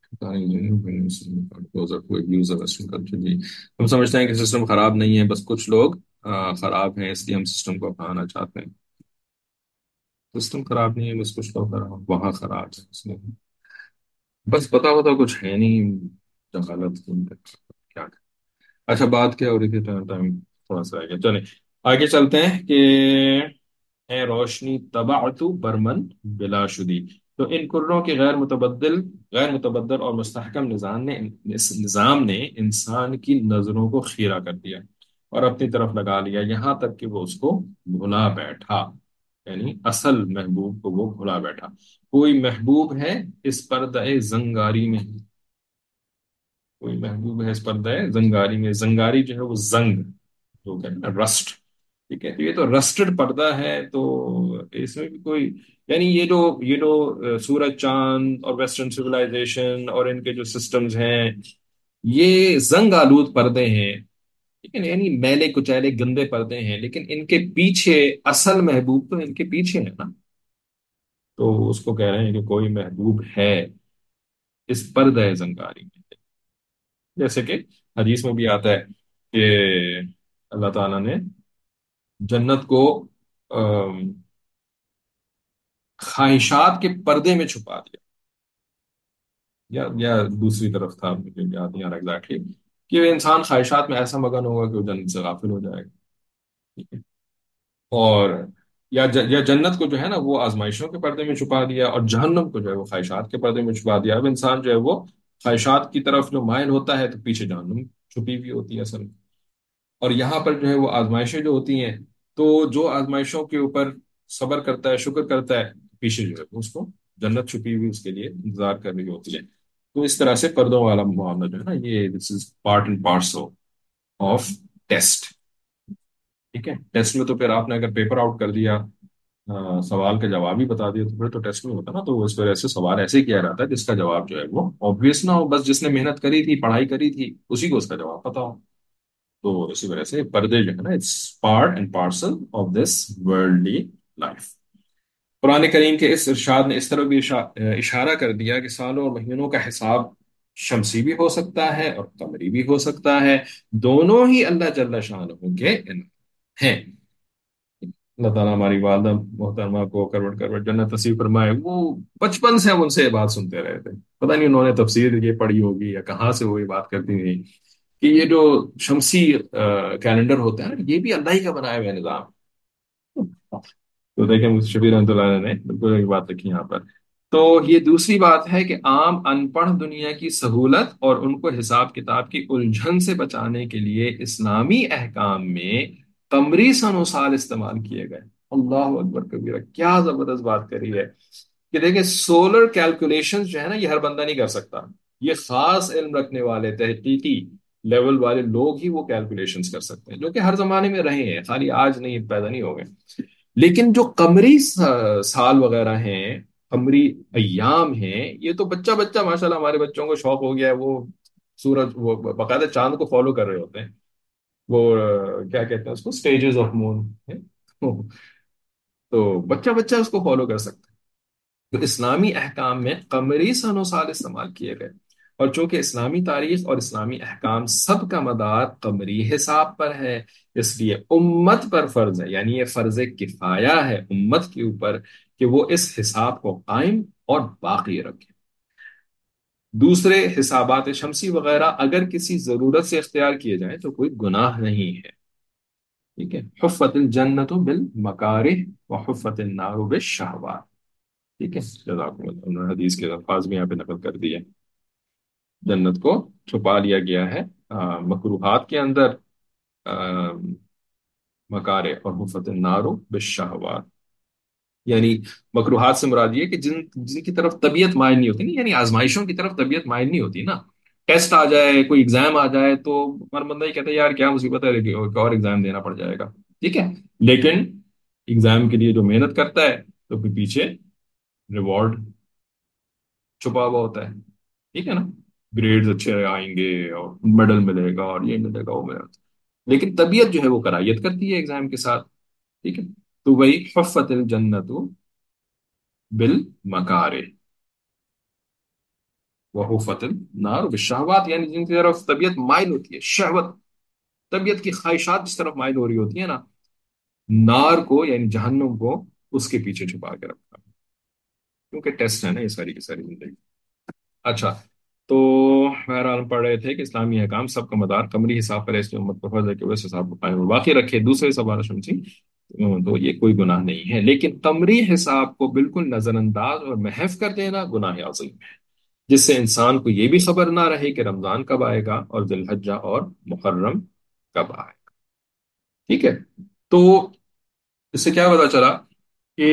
Speaker 1: جی، ہم سمجھتے ہیں کہ سسٹم خراب نہیں ہے، بس کچھ لوگ آ، خراب ہیں، اس لیے ہم سسٹم کو اپنانا چاہتے ہیں. سسٹم خراب نہیں ہے، بس کچھ لوگ خراب وہاں خراب ہے اس میں. بس پتا ہوتا کچھ ہے نہیں. جہالت کیا. اچھا، بات کیا ہو رہی تھی؟ ٹائم تھوڑا سا رہ گیا. چلیں آگے چلتے ہیں کہ اے روشنی تبع تو برمن بلا شدی. تو ان کروں کے غیر متبدل غیر متبدل اور مستحکم نظام نے اس نظام نے انسان کی نظروں کو خیرہ کر دیا اور اپنی طرف لگا لیا، یہاں تک کہ وہ اس کو بھلا بیٹھا. یعنی اصل محبوب کو وہ بھلا بیٹھا. کوئی محبوب ہے اس پردہ زنگاری میں. کوئی محبوب ہے اس پردہ زنگاری میں. زنگاری جو ہے وہ زنگ جو کہتے ہیں نا، رسٹ. ٹھیک ہے، تو یہ تو رسٹڈ پردہ ہے. تو اس میں بھی کوئی یعنی یہ جو یہ جو اہ، سورج چاند اور ویسٹرن سویلائزیشن اور ان کے جو سسٹمز ہیں، یہ زنگ آلود پردے ہیں. ٹھیک ہے، یعنی میلے کچیلے گندے پردے ہیں، لیکن ان کے پیچھے اصل محبوب تو ان کے پیچھے ہے نا. تو اس کو کہہ رہے ہیں کہ کوئی محبوب ہے اس پردہ زنگاری میں. جیسے کہ حدیث میں بھی آتا ہے کہ اللہ تعالیٰ نے جنت کو آم، خواہشات کے پردے میں چھپا دیا. یا یا دوسری طرف تھا، مجھے یاد نہیں آ رہا ایگزیکٹلی، کہ انسان خواہشات میں ایسا مگن ہوگا کہ وہ جنت سے غافل ہو جائے گا. ٹھیک ہے. اور یا ج- یا جنت کو جو ہے نا وہ آزمائشوں کے پردے میں چھپا دیا، اور جہنم کو جو ہے وہ خواہشات کے پردے میں چھپا دیا. اب انسان جو ہے وہ خواہشات کی طرف جو مائل ہوتا ہے تو پیچھے جہنم چھپی ہوئی ہوتی ہے اصل میں. اور یہاں پر جو ہے وہ آزمائشیں جو ہوتی ہیں، تو جو آزمائشوں کے اوپر صبر کرتا ہے، شکر کرتا ہے، پیچھے جو ہے وہ اس کو جنت چھپی ہوئی اس کے لیے انتظار کر رہی ہوتی ہے. تو اس طرح سے پردوں والا معاملہ جو ہے نا، یہ this is part and parcel of test. ٹھیک ہے، ٹیسٹ میں تو پھر آپ نے اگر پیپر آؤٹ کر دیا، آ، سوال کا جواب ہی بتا دیا، تو پھر تو ٹیسٹ نہیں ہوتا نا. تو اس وجہ سے سوال ایسے ہی کیا رہتا ہے جس کا جواب جو ہے وہ آبویس نہ ہو، بس جس نے محنت کری تھی، پڑھائی کری تھی، اسی کو اس کا جواب پتا ہو. تو اسی وجہ سے پردے جو ہے نا، it's part and parcel of this worldly life. قرآن کریم کے اس ارشاد نے اس طرح بھی اشا- اشارہ کر دیا کہ سالوں اور مہینوں کا حساب شمسی بھی ہو سکتا ہے اور قمری بھی ہو سکتا ہے. دونوں ہی اللہ جل شانہ کے ہیں. اللہ تعالیٰ ہماری والدہ محترمہ کو کروڑ کروڑ جنت نصیب فرمائے. وہ بچپن سے ہم ان سے یہ بات سنتے رہے تھے. پتہ نہیں انہوں نے تفسیر یہ پڑھی ہوگی یا کہاں سے وہ یہ بات کرتی تھی کہ یہ جو شمسی کیلنڈر ہوتا ہے نا، یہ بھی اللہ ہی کا بنایا ہوا نظام. تو دیکھیں مفتی شفیع رحمۃ اللہ علیہ نے بالکل ایک بات لکھی یہاں پر. تو یہ دوسری بات ہے کہ عام ان پڑھ دنیا کی سہولت اور ان کو حساب کتاب کی الجھن سے بچانے کے لیے اسلامی احکام میں قمری سن و سال استعمال کیے گئے. اللہ اکبر کبیرہ، کیا زبردست بات کری ہے کہ دیکھیں سولر کیلکولیشن جو ہے نا، یہ ہر بندہ نہیں کر سکتا. یہ خاص علم رکھنے والے تحقیقی لیول والے لوگ ہی وہ کیلکولیشنز کر سکتے ہیں، جو کہ ہر زمانے میں رہے ہیں، خالی آج نہیں، پیدا نہیں ہو گئے. لیکن جو قمری سا- سال وغیرہ ہیں، قمری ایام ہیں، یہ تو بچہ بچہ ماشاءاللہ ہمارے بچوں کو شوق ہو گیا ہے. وہ سورج، وہ باقاعدہ چاند کو فالو کر رہے ہوتے ہیں. وہ آ، کیا کہتے ہیں اس کو، سٹیجز آف مون. تو بچہ بچہ اس کو فالو کر سکتا ہے. تو اسلامی احکام میں قمری سن و سال استعمال کیے گئے. اور چونکہ اسلامی تاریخ اور اسلامی احکام سب کا مدار قمری حساب پر ہے، اس لیے امت پر فرض ہے، یعنی یہ فرض کفایہ ہے امت کے اوپر کہ وہ اس حساب کو قائم اور باقی رکھے. دوسرے حسابات شمسی وغیرہ اگر کسی ضرورت سے اختیار کیے جائیں تو کوئی گناہ نہیں ہے. ٹھیک ہے، حفت الجنت بالمکارہ وحفت النار بالشہوات. ٹھیک ہے، جزاکم اللہ. انہوں نے حدیث کے الفاظ بھی یہاں پہ نقل کر دیے. جنت کو چھپا لیا گیا ہے آ، مکروہات کے اندر، آ، مکارے، اور حفت النار بالشہوات. یعنی مکروہات سے مراد یہ کہ جن جن کی طرف طبیعت مائل نہیں ہوتی نا، یعنی آزمائشوں کی طرف طبیعت مائل نہیں ہوتی نا. ٹیسٹ آ جائے، کوئی ایگزام آ جائے تو ہر بندہ ہی کہتا ہے یار کیا مصیبت ہے، ایک اور ایگزام دینا پڑ جائے گا. ٹھیک ہے، لیکن ایگزام کے لیے جو محنت کرتا ہے تو پھر پیچھے ریوارڈ چھپا ہوا ہوتا ہے. ٹھیک ہے نا، گریڈز اچھے آئیں گے اور میڈل ملے گا اور یہ ملے گا وہ ملے گا. لیکن طبیعت جو ہے وہ کرائیت کرتی ہے ایگزام کے ساتھ. ٹھیک ہے، تو وہی حفت الجنت بالمکارہ وحفت النار بالشہوات، یعنی جن کی طرف طبیعت مائل ہوتی ہے، شہوت، طبیعت کی خواہشات جس طرف مائل ہو رہی ہوتی ہے نا، نار کو یعنی جہنم کو اس کے پیچھے چھپا کے رکھا. کیونکہ ٹیسٹ ہے نا یہ ساری کی ساری زندگی. اچھا، تو بہرحال ہم پڑھ رہے تھے کہ اسلامی احکام سب کا مدار قمری حساب پر ہے، اس لیے امت پر فرض ہے کہ وہ اس حساب کو قائم اور باقی رکھے. دوسرے سوال شمسی تو یہ کوئی گناہ نہیں ہے، لیکن قمری حساب کو بالکل نظر انداز اور محو کر دینا گناہ عظیم ہے، جس سے انسان کو یہ بھی خبر نہ رہے کہ رمضان کب آئے گا اور ذی الحجہ اور محرم کب آئے گا. ٹھیک ہے، تو اس سے کیا پتا چلا کہ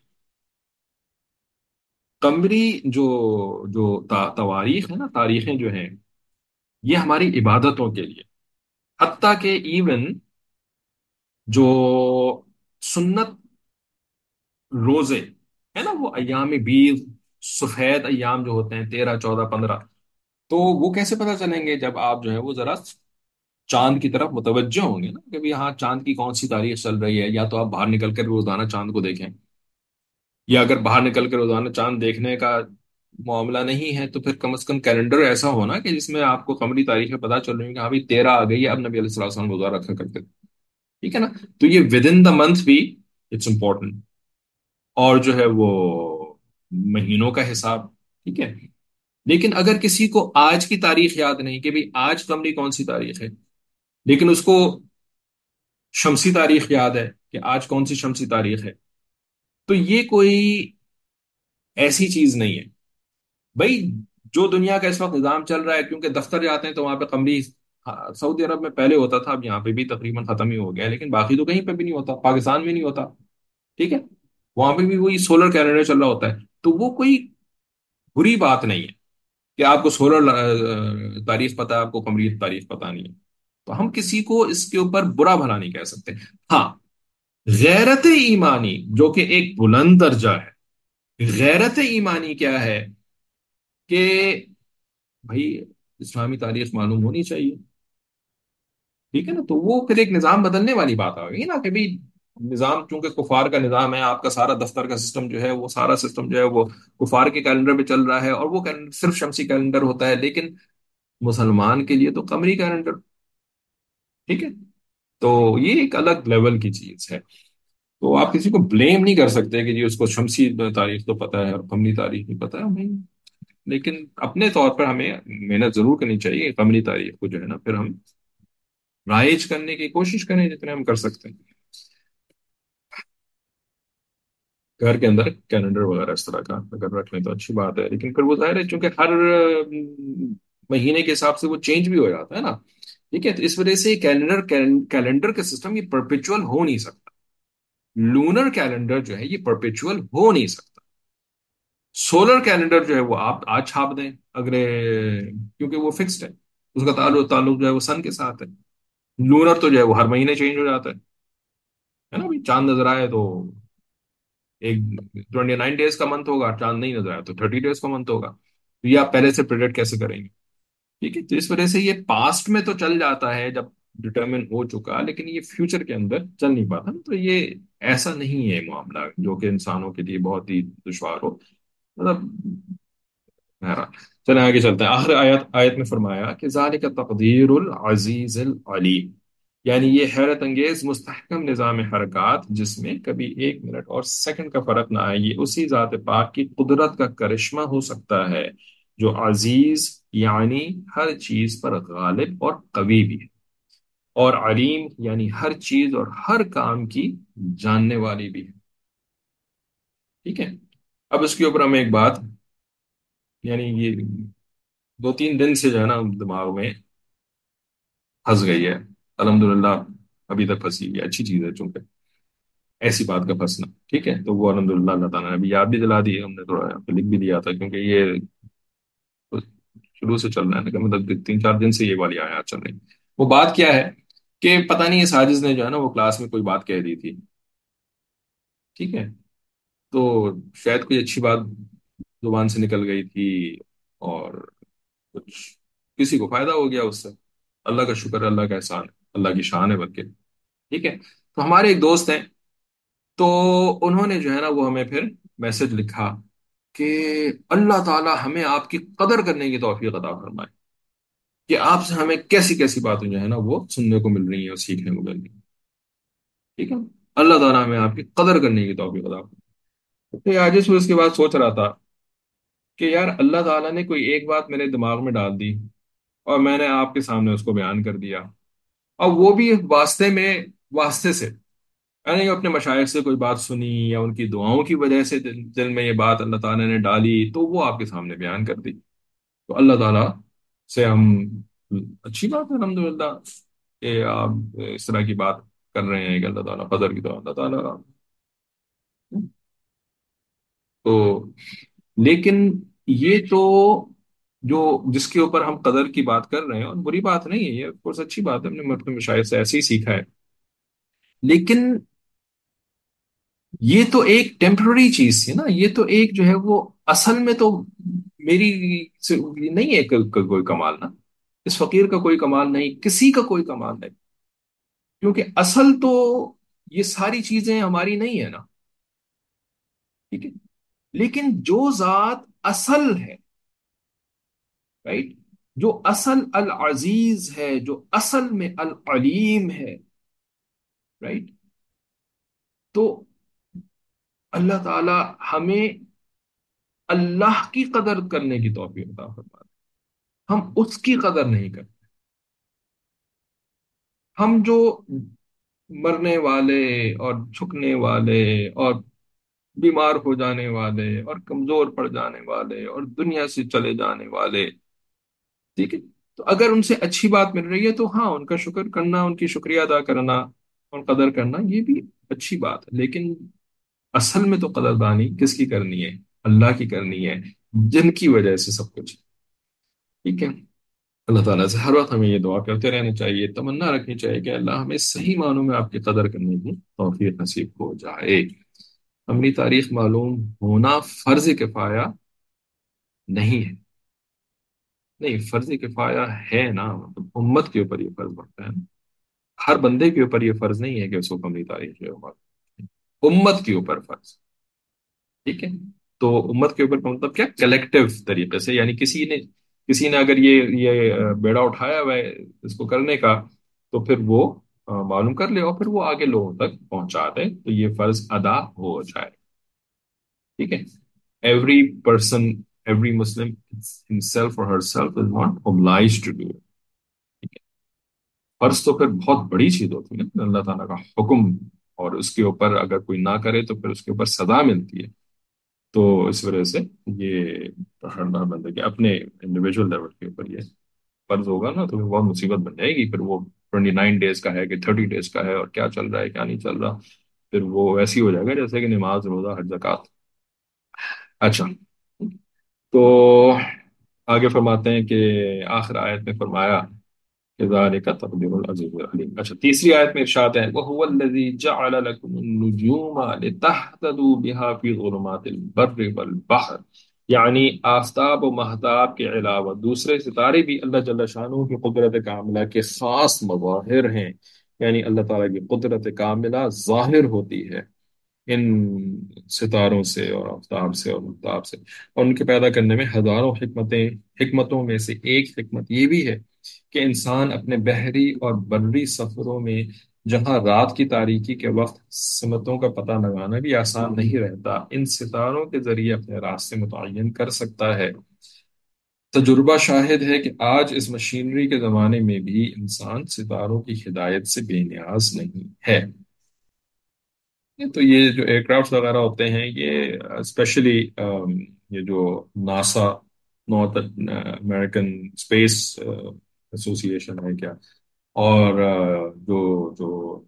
Speaker 1: قمری جو جو تا- تواریخ ہے نا، تاریخیں جو ہیں، یہ ہماری عبادتوں کے لیے، حتیٰ کہ ایون جو سنت روزے ہے نا، وہ ایام بیض، سفید ایام جو ہوتے ہیں، تیرہ چودہ پندرہ، تو وہ کیسے پتہ چلیں گے جب آپ جو ہے وہ ذرا چاند کی طرف متوجہ ہوں گے نا کہ بھی ہاں چاند کی کون سی تاریخ چل رہی ہے. یا تو آپ باہر نکل کر روزانہ چاند کو دیکھیں، یا اگر باہر نکل کے روزانہ چاند دیکھنے کا معاملہ نہیں ہے تو پھر کم از کم کیلنڈر ایسا ہونا کہ جس میں آپ کو قمری تاریخیں پتہ چل رہی ہیں کہ ہاں بھی تیرہ آ گئی ہے، اب نبی علیہ الصلوۃ والسلام روزہ رکھا کرتے تھے. ٹھیک ہے نا، تو یہ ود ان دا منتھ بھی اٹس امپورٹنٹ. اور جو ہے وہ مہینوں کا حساب. ٹھیک ہے، لیکن اگر کسی کو آج کی تاریخ یاد نہیں کہ بھی آج قمری کون سی تاریخ ہے، لیکن اس کو شمسی تاریخ یاد ہے کہ آج کون سی شمسی تاریخ ہے، تو یہ کوئی ایسی چیز نہیں ہے. بھائی جو دنیا کا اس وقت نظام چل رہا ہے، کیونکہ دفتر جاتے ہیں تو وہاں پہ قمری، ہاں، سعودی عرب میں پہلے ہوتا تھا، اب یہاں پہ بھی تقریباً ختم ہی ہو گیا ہے، لیکن باقی تو کہیں پہ بھی نہیں ہوتا، پاکستان میں نہیں ہوتا. ٹھیک ہے، وہاں پہ بھی وہی سولر کیلنڈر چل رہا ہوتا ہے. تو وہ کوئی بری بات نہیں ہے کہ آپ کو سولر تاریخ پتہ ہے، آپ کو قمری تاریخ پتہ نہیں ہے، تو ہم کسی کو اس کے اوپر برا بھلا نہیں کہہ سکتے۔ ہاں، غیرت ایمانی جو کہ ایک بلند درجہ ہے، غیرت ایمانی کیا ہے کہ بھائی اسلامی تاریخ معلوم ہونی چاہیے، ٹھیک ہے نا؟ تو وہ پھر ایک نظام بدلنے والی بات آ گئی نا کہ بھائی نظام چونکہ کفار کا نظام ہے، آپ کا سارا دفتر کا سسٹم جو ہے وہ سارا سسٹم جو ہے وہ کفار کے کیلنڈر پہ چل رہا ہے، اور وہ کیلنڈر صرف شمسی کیلنڈر ہوتا ہے، لیکن مسلمان کے لیے تو قمری کیلنڈر، ٹھیک ہے؟ تو یہ ایک الگ لیول کی چیز ہے۔ تو آپ کسی کو بلیم نہیں کر سکتے کہ جی اس کو شمسی تاریخ تو پتہ ہے اور قمری تاریخ نہیں پتہ ہے نہیں، لیکن اپنے طور پر ہمیں محنت ضرور کرنی چاہیے قمری تاریخ کو جو ہے نا پھر ہم رائج کرنے کی کوشش کریں جتنے ہم کر سکتے ہیں، گھر کے اندر کیلنڈر وغیرہ اس طرح کا اگر رکھ لیں تو اچھی بات ہے، لیکن پھر وہ ظاہر ہے چونکہ ہر م، مہینے کے حساب سے وہ چینج بھی ہو جاتا ہے نا، ٹھیک ہے؟ تو اس وجہ سے کیلنڈر کیلنڈر کا سسٹم یہ پرپیچول ہو نہیں سکتا، لونر کیلنڈر جو ہے یہ پرپیچول ہو نہیں سکتا، سولر کیلنڈر جو ہے وہ آپ آج چھاپ دیں اگلے، کیونکہ وہ فکسڈ ہے، اس کا تعلق تعلق جو ہے وہ سن کے ساتھ ہے، لونر تو جو ہے وہ ہر مہینے چینج ہو جاتا ہے ہے نا بھائی؟ چاند نظر آئے تو ایک ٹوینٹی نائن ڈیز کا منتھ ہوگا، چاند نہیں نظر آیا تو تھرٹی ڈیز کا منتھ ہوگا، تو یہ آپ پہلے سے پریڈکٹ کیسے کریں گے؟ ٹھیک ہے، تو اس وجہ سے یہ پاسٹ میں تو چل جاتا ہے جب ڈٹرمن ہو چکا، لیکن یہ فیوچر کے اندر چل نہیں پاتا، تو یہ ایسا نہیں ہے معاملہ جو کہ انسانوں کے لیے بہت ہی دشوار ہو، مطلب بہرحال۔ چلیں آگے چلتے ہیں، آخر آیت آیت میں فرمایا کہ ذالک تقدیر العزیز العلیم، یعنی یہ حیرت انگیز مستحکم نظام حرکات جس میں کبھی ایک منٹ اور سیکنڈ کا فرق نہ آئے، یہ اسی ذات پاک کی قدرت کا کرشمہ ہو سکتا ہے جو عزیز یعنی ہر چیز پر غالب اور قوی بھی ہے، اور علیم یعنی ہر چیز اور ہر کام کی جاننے والی بھی ہے، ٹھیک ہے؟ اب اس کے اوپر ہمیں ایک بات، یعنی یہ دو تین دن سے جو ہے نا دماغ میں پھنس گئی ہے، الحمدللہ ابھی تک پھنسی ہوئی ہے، اچھی چیز ہے چونکہ ایسی بات کا پھنسنا، ٹھیک ہے؟ تو وہ الحمدللہ اللہ تعالیٰ نے ابھی یاد بھی دلا دی ہے، ہم نے تھوڑا یہاں پہ لکھ بھی دیا تھا کیونکہ یہ شروع سے چل رہا ہے نا کہ مطلب تین چار دن سے یہ والی آیات چل رہی ہیں۔ وہ بات کیا ہے کہ پتہ نہیں اس ساجد نے جو ہے نا وہ کلاس میں کوئی بات کہہ دی تھی، ٹھیک ہے؟ تو شاید کوئی اچھی بات زبان سے نکل گئی تھی، اور کچھ کسی کو فائدہ ہو گیا اس سے، اللہ کا شکر ہے، اللہ کا احسان ہے، اللہ کی شان ہے بلکہ، ٹھیک ہے؟ تو ہمارے ایک دوست ہیں، تو انہوں نے جو ہے نا وہ ہمیں پھر میسج لکھا کہ اللہ تعالی ہمیں آپ کی قدر کرنے کی توفیق عطا فرمائے، کہ آپ سے ہمیں کیسی کیسی باتیں جو ہے نا وہ سننے کو مل رہی ہیں اور سیکھنے کو مل رہی ہیں، ٹھیک ہے؟ اللہ تعالیٰ ہمیں آپ کی قدر کرنے کی توفیق عطا فرمائے۔ تو یہ آج اس کے بعد سوچ رہا تھا کہ یار اللہ تعالیٰ نے کوئی ایک بات میرے دماغ میں ڈال دی اور میں نے آپ کے سامنے اس کو بیان کر دیا، اور وہ بھی واسطے میں واسطے سے، یعنی اپنے مشائخ سے کوئی بات سنی یا ان کی دعاؤں کی وجہ سے دل دل میں یہ بات اللہ تعالیٰ نے ڈالی تو وہ آپ کے سامنے بیان کر دی، تو اللہ تعالیٰ سے ہم، اچھی بات ہے الحمدللہ کہ آپ اس طرح کی بات کر رہے ہیں کہ اللہ تعالیٰ قدر کی، تو اللہ تعالیٰ تو، لیکن یہ تو جو جس کے اوپر ہم قدر کی بات کر رہے ہیں، اور بری بات نہیں ہے یہ، of course اچھی بات ہے، ہم نے اپنے مشاہد سے ایسے ہی سیکھا ہے، لیکن یہ تو ایک ٹیمپرری چیز تھی نا، یہ تو ایک جو ہے وہ اصل میں تو میری سے نہیں ہے کہ کہ کوئی کمال نا، اس فقیر کا کوئی کمال نہیں، کسی کا کوئی کمال نہیں، کیونکہ اصل تو یہ ساری چیزیں ہماری نہیں ہے نا، ٹھیک ہے؟ لیکن جو ذات اصل ہے، رائٹ، جو اصل العزیز ہے، جو اصل میں العلیم ہے، رائٹ، تو اللہ تعالی ہمیں اللہ کی قدر کرنے کی توفیق عطا فرمائے، ہم اس کی قدر نہیں کرتے، ہم جو مرنے والے اور جھکنے والے اور بیمار ہو جانے والے اور کمزور پڑ جانے والے اور دنیا سے چلے جانے والے، ٹھیک ہے؟ تو اگر ان سے اچھی بات مل رہی ہے تو ہاں ان کا شکر کرنا، ان کی شکریہ ادا کرنا اور قدر کرنا یہ بھی اچھی بات ہے، لیکن اصل میں تو قدردانی کس کی کرنی ہے؟ اللہ کی کرنی ہے، جن کی وجہ سے سب کچھ ہے، ठीक है। अल्लाह ताला से हर वक्त हमें ये दुआ करते रहना चाहिए, तमन्ना रखनी चाहिए कि अल्लाह हमें सही मानों में आपकी कदर करने की तौफीक नसीब हो जाए। अपनी तारीख मालूम होना फर्ज किफाया नहीं है। नहीं, फर्ज किफाया है ना, मतलब उम्मत के ऊपर ये फर्ज बनता है ना। हर बंदे के ऊपर ये फर्ज नहीं है कि उसको अपनी तारीख जो है मालूम। उम्मत के ऊपर फर्ज। ठीक है। तो उम्मत के ऊपर का मतलब क्या, कलेक्टिव तरीके से, यानी किसी ने किसी ने अगर ये ये अ, बेड़ा उठाया हुआ है इसको करने का, तो फिर वो अ, मालूम कर ले और फिर वो आगे लोगों तक पहुंचा दे, तो ये फर्ज अदा हो जाए। ठीक है। Every person, every Muslim himself और herself is not obliged to do. फर्ज तो फिर बहुत बड़ी चीज होती है ना, अल्लाह ताला का हुक्म, और उसके ऊपर अगर कोई ना करे तो फिर उसके ऊपर सजा मिलती है। तो इस वजह से ये हर हर बंदे के अपने इंडिविजुअल लेवल के ऊपर ये फर्ज होगा ना, तो फिर बहुत मुसीबत बन जाएगी। फिर वो ट्वेंटी नाइन डेज का है कि थर्टी डेज का है, और क्या चल रहा है क्या नहीं चल रहा, फिर वो वैसे ही हो जाएगा जैसे कि नमाज रोजा हज जकात। अच्छा, तो आगे फरमाते हैं कि आखिर आयत में फरमाया ज़ालिका तक़दीरुल अज़ीज़ुल अलीम। अच्छा, तीसरी आयत में इरशाद है, वहुवल्लज़ी जअल लकुमुन नुजूमा लितहतदू बिहा फी ज़ुलुमातिल बर्रि वल बहर। यानी आफताब और महताब के अलावा दूसरे सितारे भी अल्लाह जल्ल शानहू की कुदरत कामिला के खास मज़ाहिर हैं। यानी अल्लाह ताला की कुदरत कामिला ज़ाहिर होती है इन सितारों से और आफताब से और महताब से, और उनके पैदा करने में हजारों हिकमतें। हिकमतों में से एक हिकमत ये भी है कि इंसान अपने बहरी और बर्री सफरों में, जहां रात की तारीकी के वक्त सिमतों का पता लगाना भी आसान नहीं रहता, इन सितारों के जरिए अपने रास्ते मुतय्यन कर सकता है। तजुर्बा शाहिद है कि आज इस मशीनरी के जमाने में भी इंसान सितारों की हिदायत से बेनियाज नहीं है। ये तो ये जो एयरक्राफ्ट वगैरह होते हैं ये स्पेशली ये जो NASA, North American space association है क्या, और अ, जो जो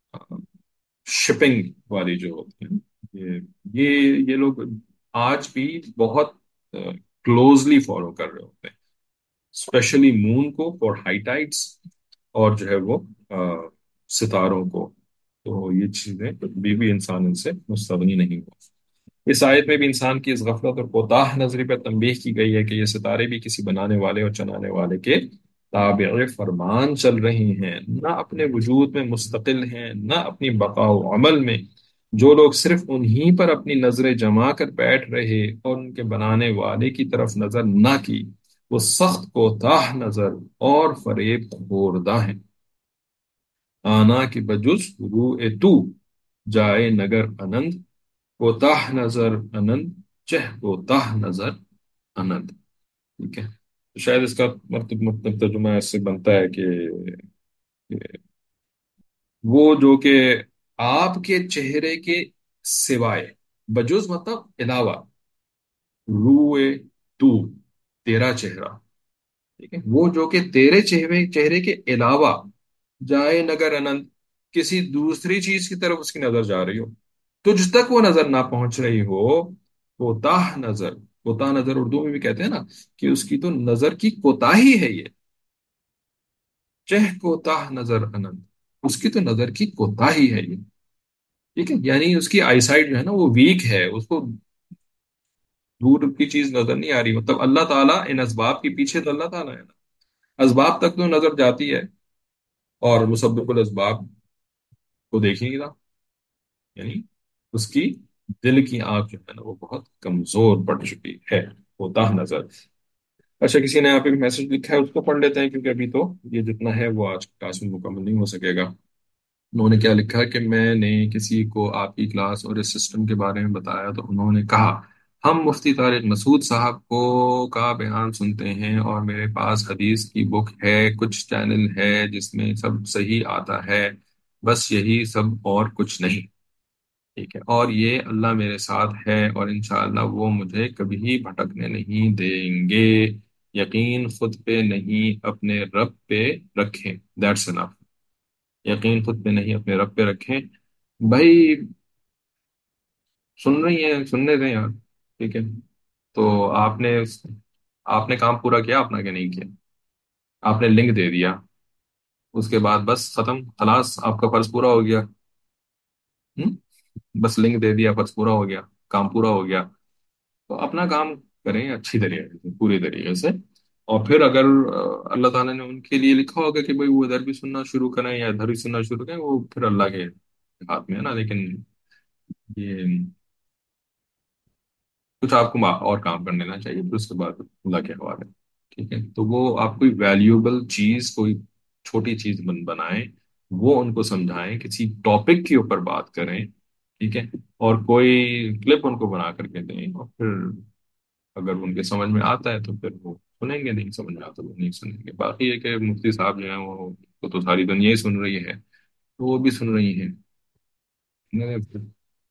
Speaker 1: शिपिंग वाली जो होती है, ये ये ये लोग आज भी बहुत क्लोजली फॉलो कर रहे होते हैं, स्पेशली मून को फॉर हाई टाइड्स, और जो है वो अ, सितारों को। तो ये चीजें कभी भी इंसान इनसे मुस्तगनी नहीं हो। इस आयत में भी इंसान की इस गफलत और कोताह नजरी पर तंबीह की गई है कि ये सितारे भी किसी बनाने वाले और चलाने वाले के ताबिए फरमान चल रही हैं, न अपने वजूद में मुस्तकिल हैं, न अपनी बकाओ अमल में। जो लोग सिर्फ उन्हीं पर अपनी नजरें जमा कर बैठ रहे और उनके बनाने वाले की तरफ नजर न की, वो सख्त कोताह नजर और फरेब खोरदा हैं। आना की बजुज रू ए तू जाए नगर अनंत, कोताह नजर अनंत, चह कोताह नजर अनंत। ठीक है, तो शायद इसका मतलब मतलब तर्जुमा ऐसे बनता है कि, कि वो जो कि आपके चेहरे के सिवाय, बजुज मतलब अलावा, रूए तू तेरा चेहरा, ठीक है, वो जो कि तेरे चेहरे चेहरे के अलावा जाए नगर अनंत, किसी दूसरी चीज की तरफ उसकी नजर जा रही हो, तुझ तक वो नजर ना पहुंच रही हो, कोताह नजर। कोताह नजर उर्दू में भी कहते हैं ना, कि उसकी तो नजर की कोताही है ये। चह कोताह नजर अनंत, उसकी तो नजर की कोताही है ये। ठीक है, यानी उसकी आईसाइट जो है ना वो वीक है, उसको दूर की चीज नजर नहीं आ रही। मतलब अल्लाह ताला इन असबाब के पीछे तो अल्लाह ताला है ना, असबाब तक तो नजर जाती है, और मुसब्बिबुल असबाब को देख ही नहीं रहा। यानी उसकी दिल की आंख जो है ना वो बहुत कमजोर पड़ चुकी है, होता नजर। अच्छा, किसी ने यहाँ पे मैसेज लिखा है, उसको पढ़ लेते हैं, क्योंकि अभी तो ये जितना है वो आज क्लास में मुकम्मल नहीं हो सकेगा। उन्होंने क्या लिखा है कि मैंने किसी को आपकी क्लास और इस सिस्टम के बारे में बताया, तो उन्होंने कहा हम मुफ्ती तारिक मसूद साहब को का बयान सुनते हैं, और मेरे पास हदीस की बुक है, कुछ चैनल है जिसमें सब सही आता है, बस यही सब और कुछ नहीं। ठीक है, और ये अल्लाह मेरे साथ है, और इंशाअल्लाह वो मुझे कभी भटकने नहीं देंगे। यकीन खुद पे नहीं अपने रब पे रखें, दैट्स इनफ। यकीन खुद पे नहीं अपने रब पे रखें। भाई, सुन रही हैं, सुनने दें यार। ठीक है, तो आपने آپ نے کام پورا کیا اپنا کہ نہیں کیا؟ آپ نے لنک دے دیا، اس کے بعد بس ختم، خلاص آپ کا فرض پورا ہو گیا. ہم؟ بس لنک دے دیا، فرض پورا ہو گیا، کام پورا ہو گیا. تو اپنا کام کریں اچھی طریقے سے، پوری طریقے سے. اور پھر اگر آ، اللہ تعالیٰ نے ان کے لیے لکھا ہوگا کہ بھئی وہ ادھر بھی سننا شروع کریں یا ادھر بھی سننا شروع کریں، وہ پھر اللہ کے ہاتھ میں ہے نا. لیکن یہ کچھ آپ کو ما- اور کام کر لینا چاہیے، پھر اس کے بعد اللہ کے حوالے. ٹھیک ہے، تو وہ آپ کوئی ویلیوبل چیز، کوئی چھوٹی چیز بن بنائیں، وہ ان کو سمجھائیں، کسی ٹاپک کے اوپر بات کریں. ٹھیک ہے، اور کوئی کلپ ان کو بنا کر کے دیں، اور پھر اگر ان کے سمجھ میں آتا ہے تو پھر وہ سنیں گے، نہیں سمجھ میں آتا وہ نہیں سنیں گے. باقی یہ کہ مفتی صاحب جو ہیں وہ وہ تو ساری دنیا ہی سن رہی ہے، تو وہ بھی سن رہی ہیں. نہیں،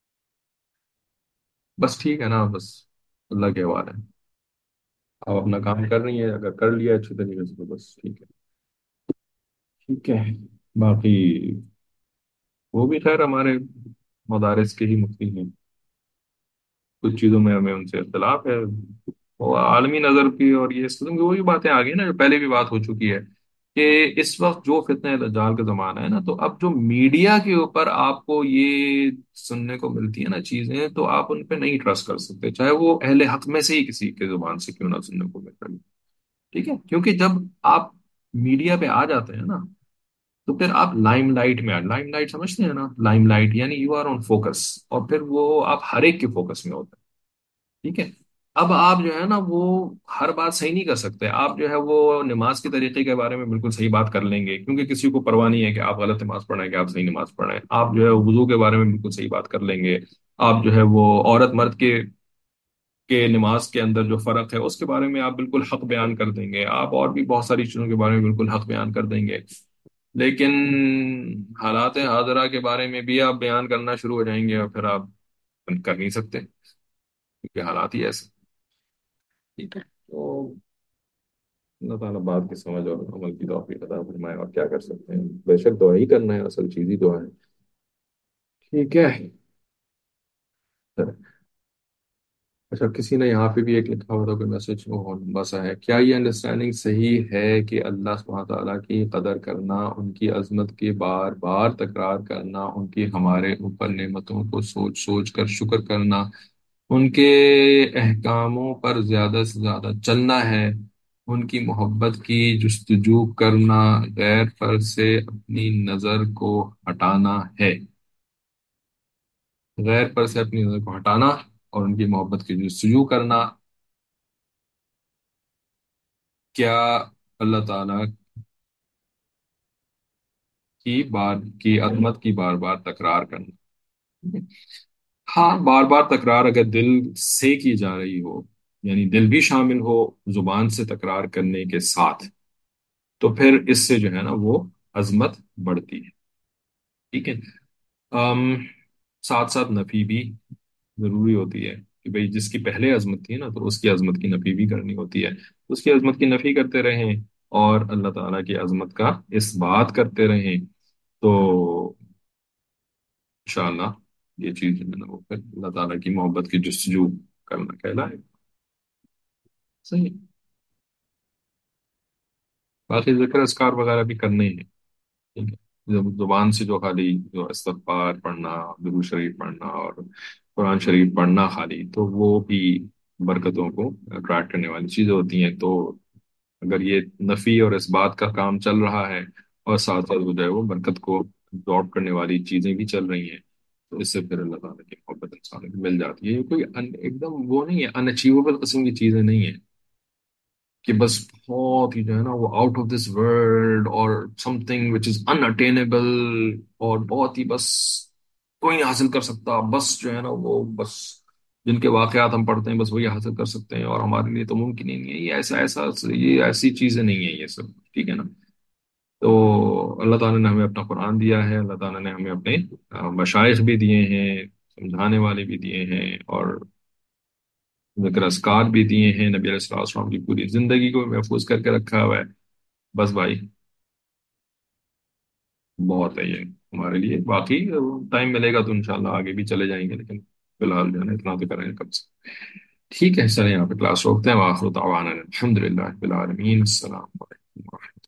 Speaker 1: بس ٹھیک ہے نا، بس اللہ کے حوالے. آپ اپنا کام کر رہی ہیں، اگر کر لیا اچھی طریقے سے تو بس ٹھیک ہے. ٹھیک ہے. باقی وہ بھی خیر ہمارے مدارس کے ہی مفتی ہیں. کچھ چیزوں میں ہمیں ان سے اختلاف ہے، وہ عالمی نظر کی، اور یہ اس قسم کی وہی باتیں آ گئی نا جو پہلے بھی بات ہو چکی ہے کہ اس وقت جو فتنہ دجال کا زمانہ ہے نا، تو اب جو میڈیا کے اوپر آپ کو یہ سننے کو ملتی ہے نا چیزیں، تو آپ ان پہ نہیں ٹرسٹ کر سکتے، چاہے وہ اہل حق میں سے ہی کسی کے زبان سے کیوں نہ سننے کو مل رہی. ٹھیک ہے، کیونکہ جب آپ میڈیا پہ آ جاتے ہیں نا، تو پھر آپ لائم لائٹ میں، لائم لائٹ سمجھتے ہیں نا، لائم لائٹ یعنی یو آر آن فوکس، اور پھر وہ آپ ہر ایک کے فوکس میں ہوتے ہیں. ٹھیک ہے. اب آپ جو ہے نا وہ ہر بات صحیح نہیں کر سکتے. آپ جو ہے وہ نماز کے طریقے کے بارے میں بالکل صحیح بات کر لیں گے، کیونکہ کسی کو پرواہ نہیں ہے کہ آپ غلط نماز پڑھ رہے ہیں کہ آپ صحیح نماز پڑھ رہے ہیں. آپ جو ہے وضو کے بارے میں بالکل صحیح بات کر لیں گے. آپ جو ہے وہ عورت مرد کے کہ نماز کے اندر جو فرق ہے اس کے بارے میں آپ بالکل حق بیان کر دیں گے. آپ اور بھی بہت ساری چیزوں کے بارے میں بالکل حق بیان کر دیں گے. لیکن حالات حاضرہ کے بارے میں بھی آپ بیان کرنا شروع ہو جائیں گے، اور پھر آپ کر نہیں سکتے، کیونکہ حالات ہی ایسے. ٹھیک ہے. تو اللہ تعالیٰ بات کی سمجھ اور عمل کی توفیق عطا فرمائے، اور کیا کر سکتے ہیں. بے شک دعا ہی کرنا ہے، اصل چیز ہی دعا ہے. ٹھیک ہے. اچھا، کسی نے یہاں پہ بھی ایک لکھا ہوا تھا کوئی میسج، وہ لمبا سا ہے: کیا یہ انڈرسٹینڈنگ صحیح ہے کہ اللہ سبحانہ تعالیٰ کی قدر کرنا، ان کی عظمت کی بار بار تکرار کرنا، ان کی ہمارے اوپر نعمتوں کو سوچ سوچ کر شکر کرنا، ان کے احکاموں پر زیادہ سے زیادہ چلنا ہے، ان کی محبت کی جستجو کرنا، غیر پر سے اپنی نظر کو ہٹانا ہے؟ غیر پر سے اپنی نظر کو ہٹانا اور ان کی محبت کی جستجو کرنا، کیا اللہ تعالیٰ کی بار کی عظمت کی بار بار تکرار کرنا؟ ہاں، بار بار تکرار اگر دل سے کی جا رہی ہو، یعنی دل بھی شامل ہو زبان سے تکرار کرنے کے ساتھ، تو پھر اس سے جو ہے نا وہ عظمت بڑھتی ہے. ٹھیک ہے. ام ساتھ ساتھ نفی بھی ضروری ہوتی ہے کہ بھئی جس کی پہلے عظمت تھی نا، تو اس کی عظمت کی نفی بھی کرنی ہوتی ہے. اس کی عظمت کی نفی کرتے رہیں اور اللہ تعالیٰ کی عظمت کا اس بات کرتے رہیں، تو انشاءاللہ یہ چیز جو ہے نا وہ پھر اللہ تعالیٰ کی محبت کی جستجو کرنا کہلائے. صحیح. باقی ذکر اذکار وغیرہ بھی کرنے ہی ہیں. ٹھیک ہے، جب زبان سے جو خالی جو استغفار پڑھنا، درود شریف پڑھنا اور قرآن شریف پڑھنا خالی، تو وہ بھی برکتوں کو اٹریکٹ کرنے والی چیزیں ہوتی ہیں. تو اگر یہ نفی اور اس بات کا کام چل رہا ہے، اور ساتھ ساتھ وہ جو ہے وہ برکت کو ڈراپ کرنے والی چیزیں بھی چل رہی ہیں، تو اس سے پھر اللہ تعالیٰ کی محبت انسان کو مل جاتی ہے. یہ کوئی ان- ایک دم وہ نہیں ہے، ان اچیویبل قسم کی چیزیں نہیں ہیں کہ بس بہت ہی جو ہے نا وہ آؤٹ آف دس ورلڈ، اور some thing which is in attainable, اور بہت ہی بس کوئی نہیں حاصل کر سکتا، بس جو ہے نا وہ بس جن کے واقعات ہم پڑھتے ہیں بس وہی حاصل کر سکتے ہیں، اور ہمارے لیے تو ممکن ہی نہیں ہے. یہ ایسا ایسا یہ ایسی چیزیں نہیں ہیں یہ سب. ٹھیک ہے نا. تو اللہ تعالیٰ نے ہمیں اپنا قرآن دیا ہے، اللہ تعالیٰ نے ہمیں اپنے آ، مشائخ بھی دیے ہیں، سمجھانے والے بھی دیے ہیں، اور ذکر اذکار بھی دیے ہیں. نبی علیہ الصلوۃ والسلام کی پوری زندگی کو محفوظ کر کے رکھا ہوا ہے. بس بھائی بہت ہے یہ ہمارے لیے. باقی ٹائم ملے گا تو انشاءاللہ آگے بھی چلے جائیں گے، لیکن فی الحال جو ہے نا اتنا تو کریں گے کم سے. ٹھیک ہے سر، یہاں پہ کلاس روکتے ہیں، وآخر دعوانا الحمد للہ رب العالمین، السلام علیکم۔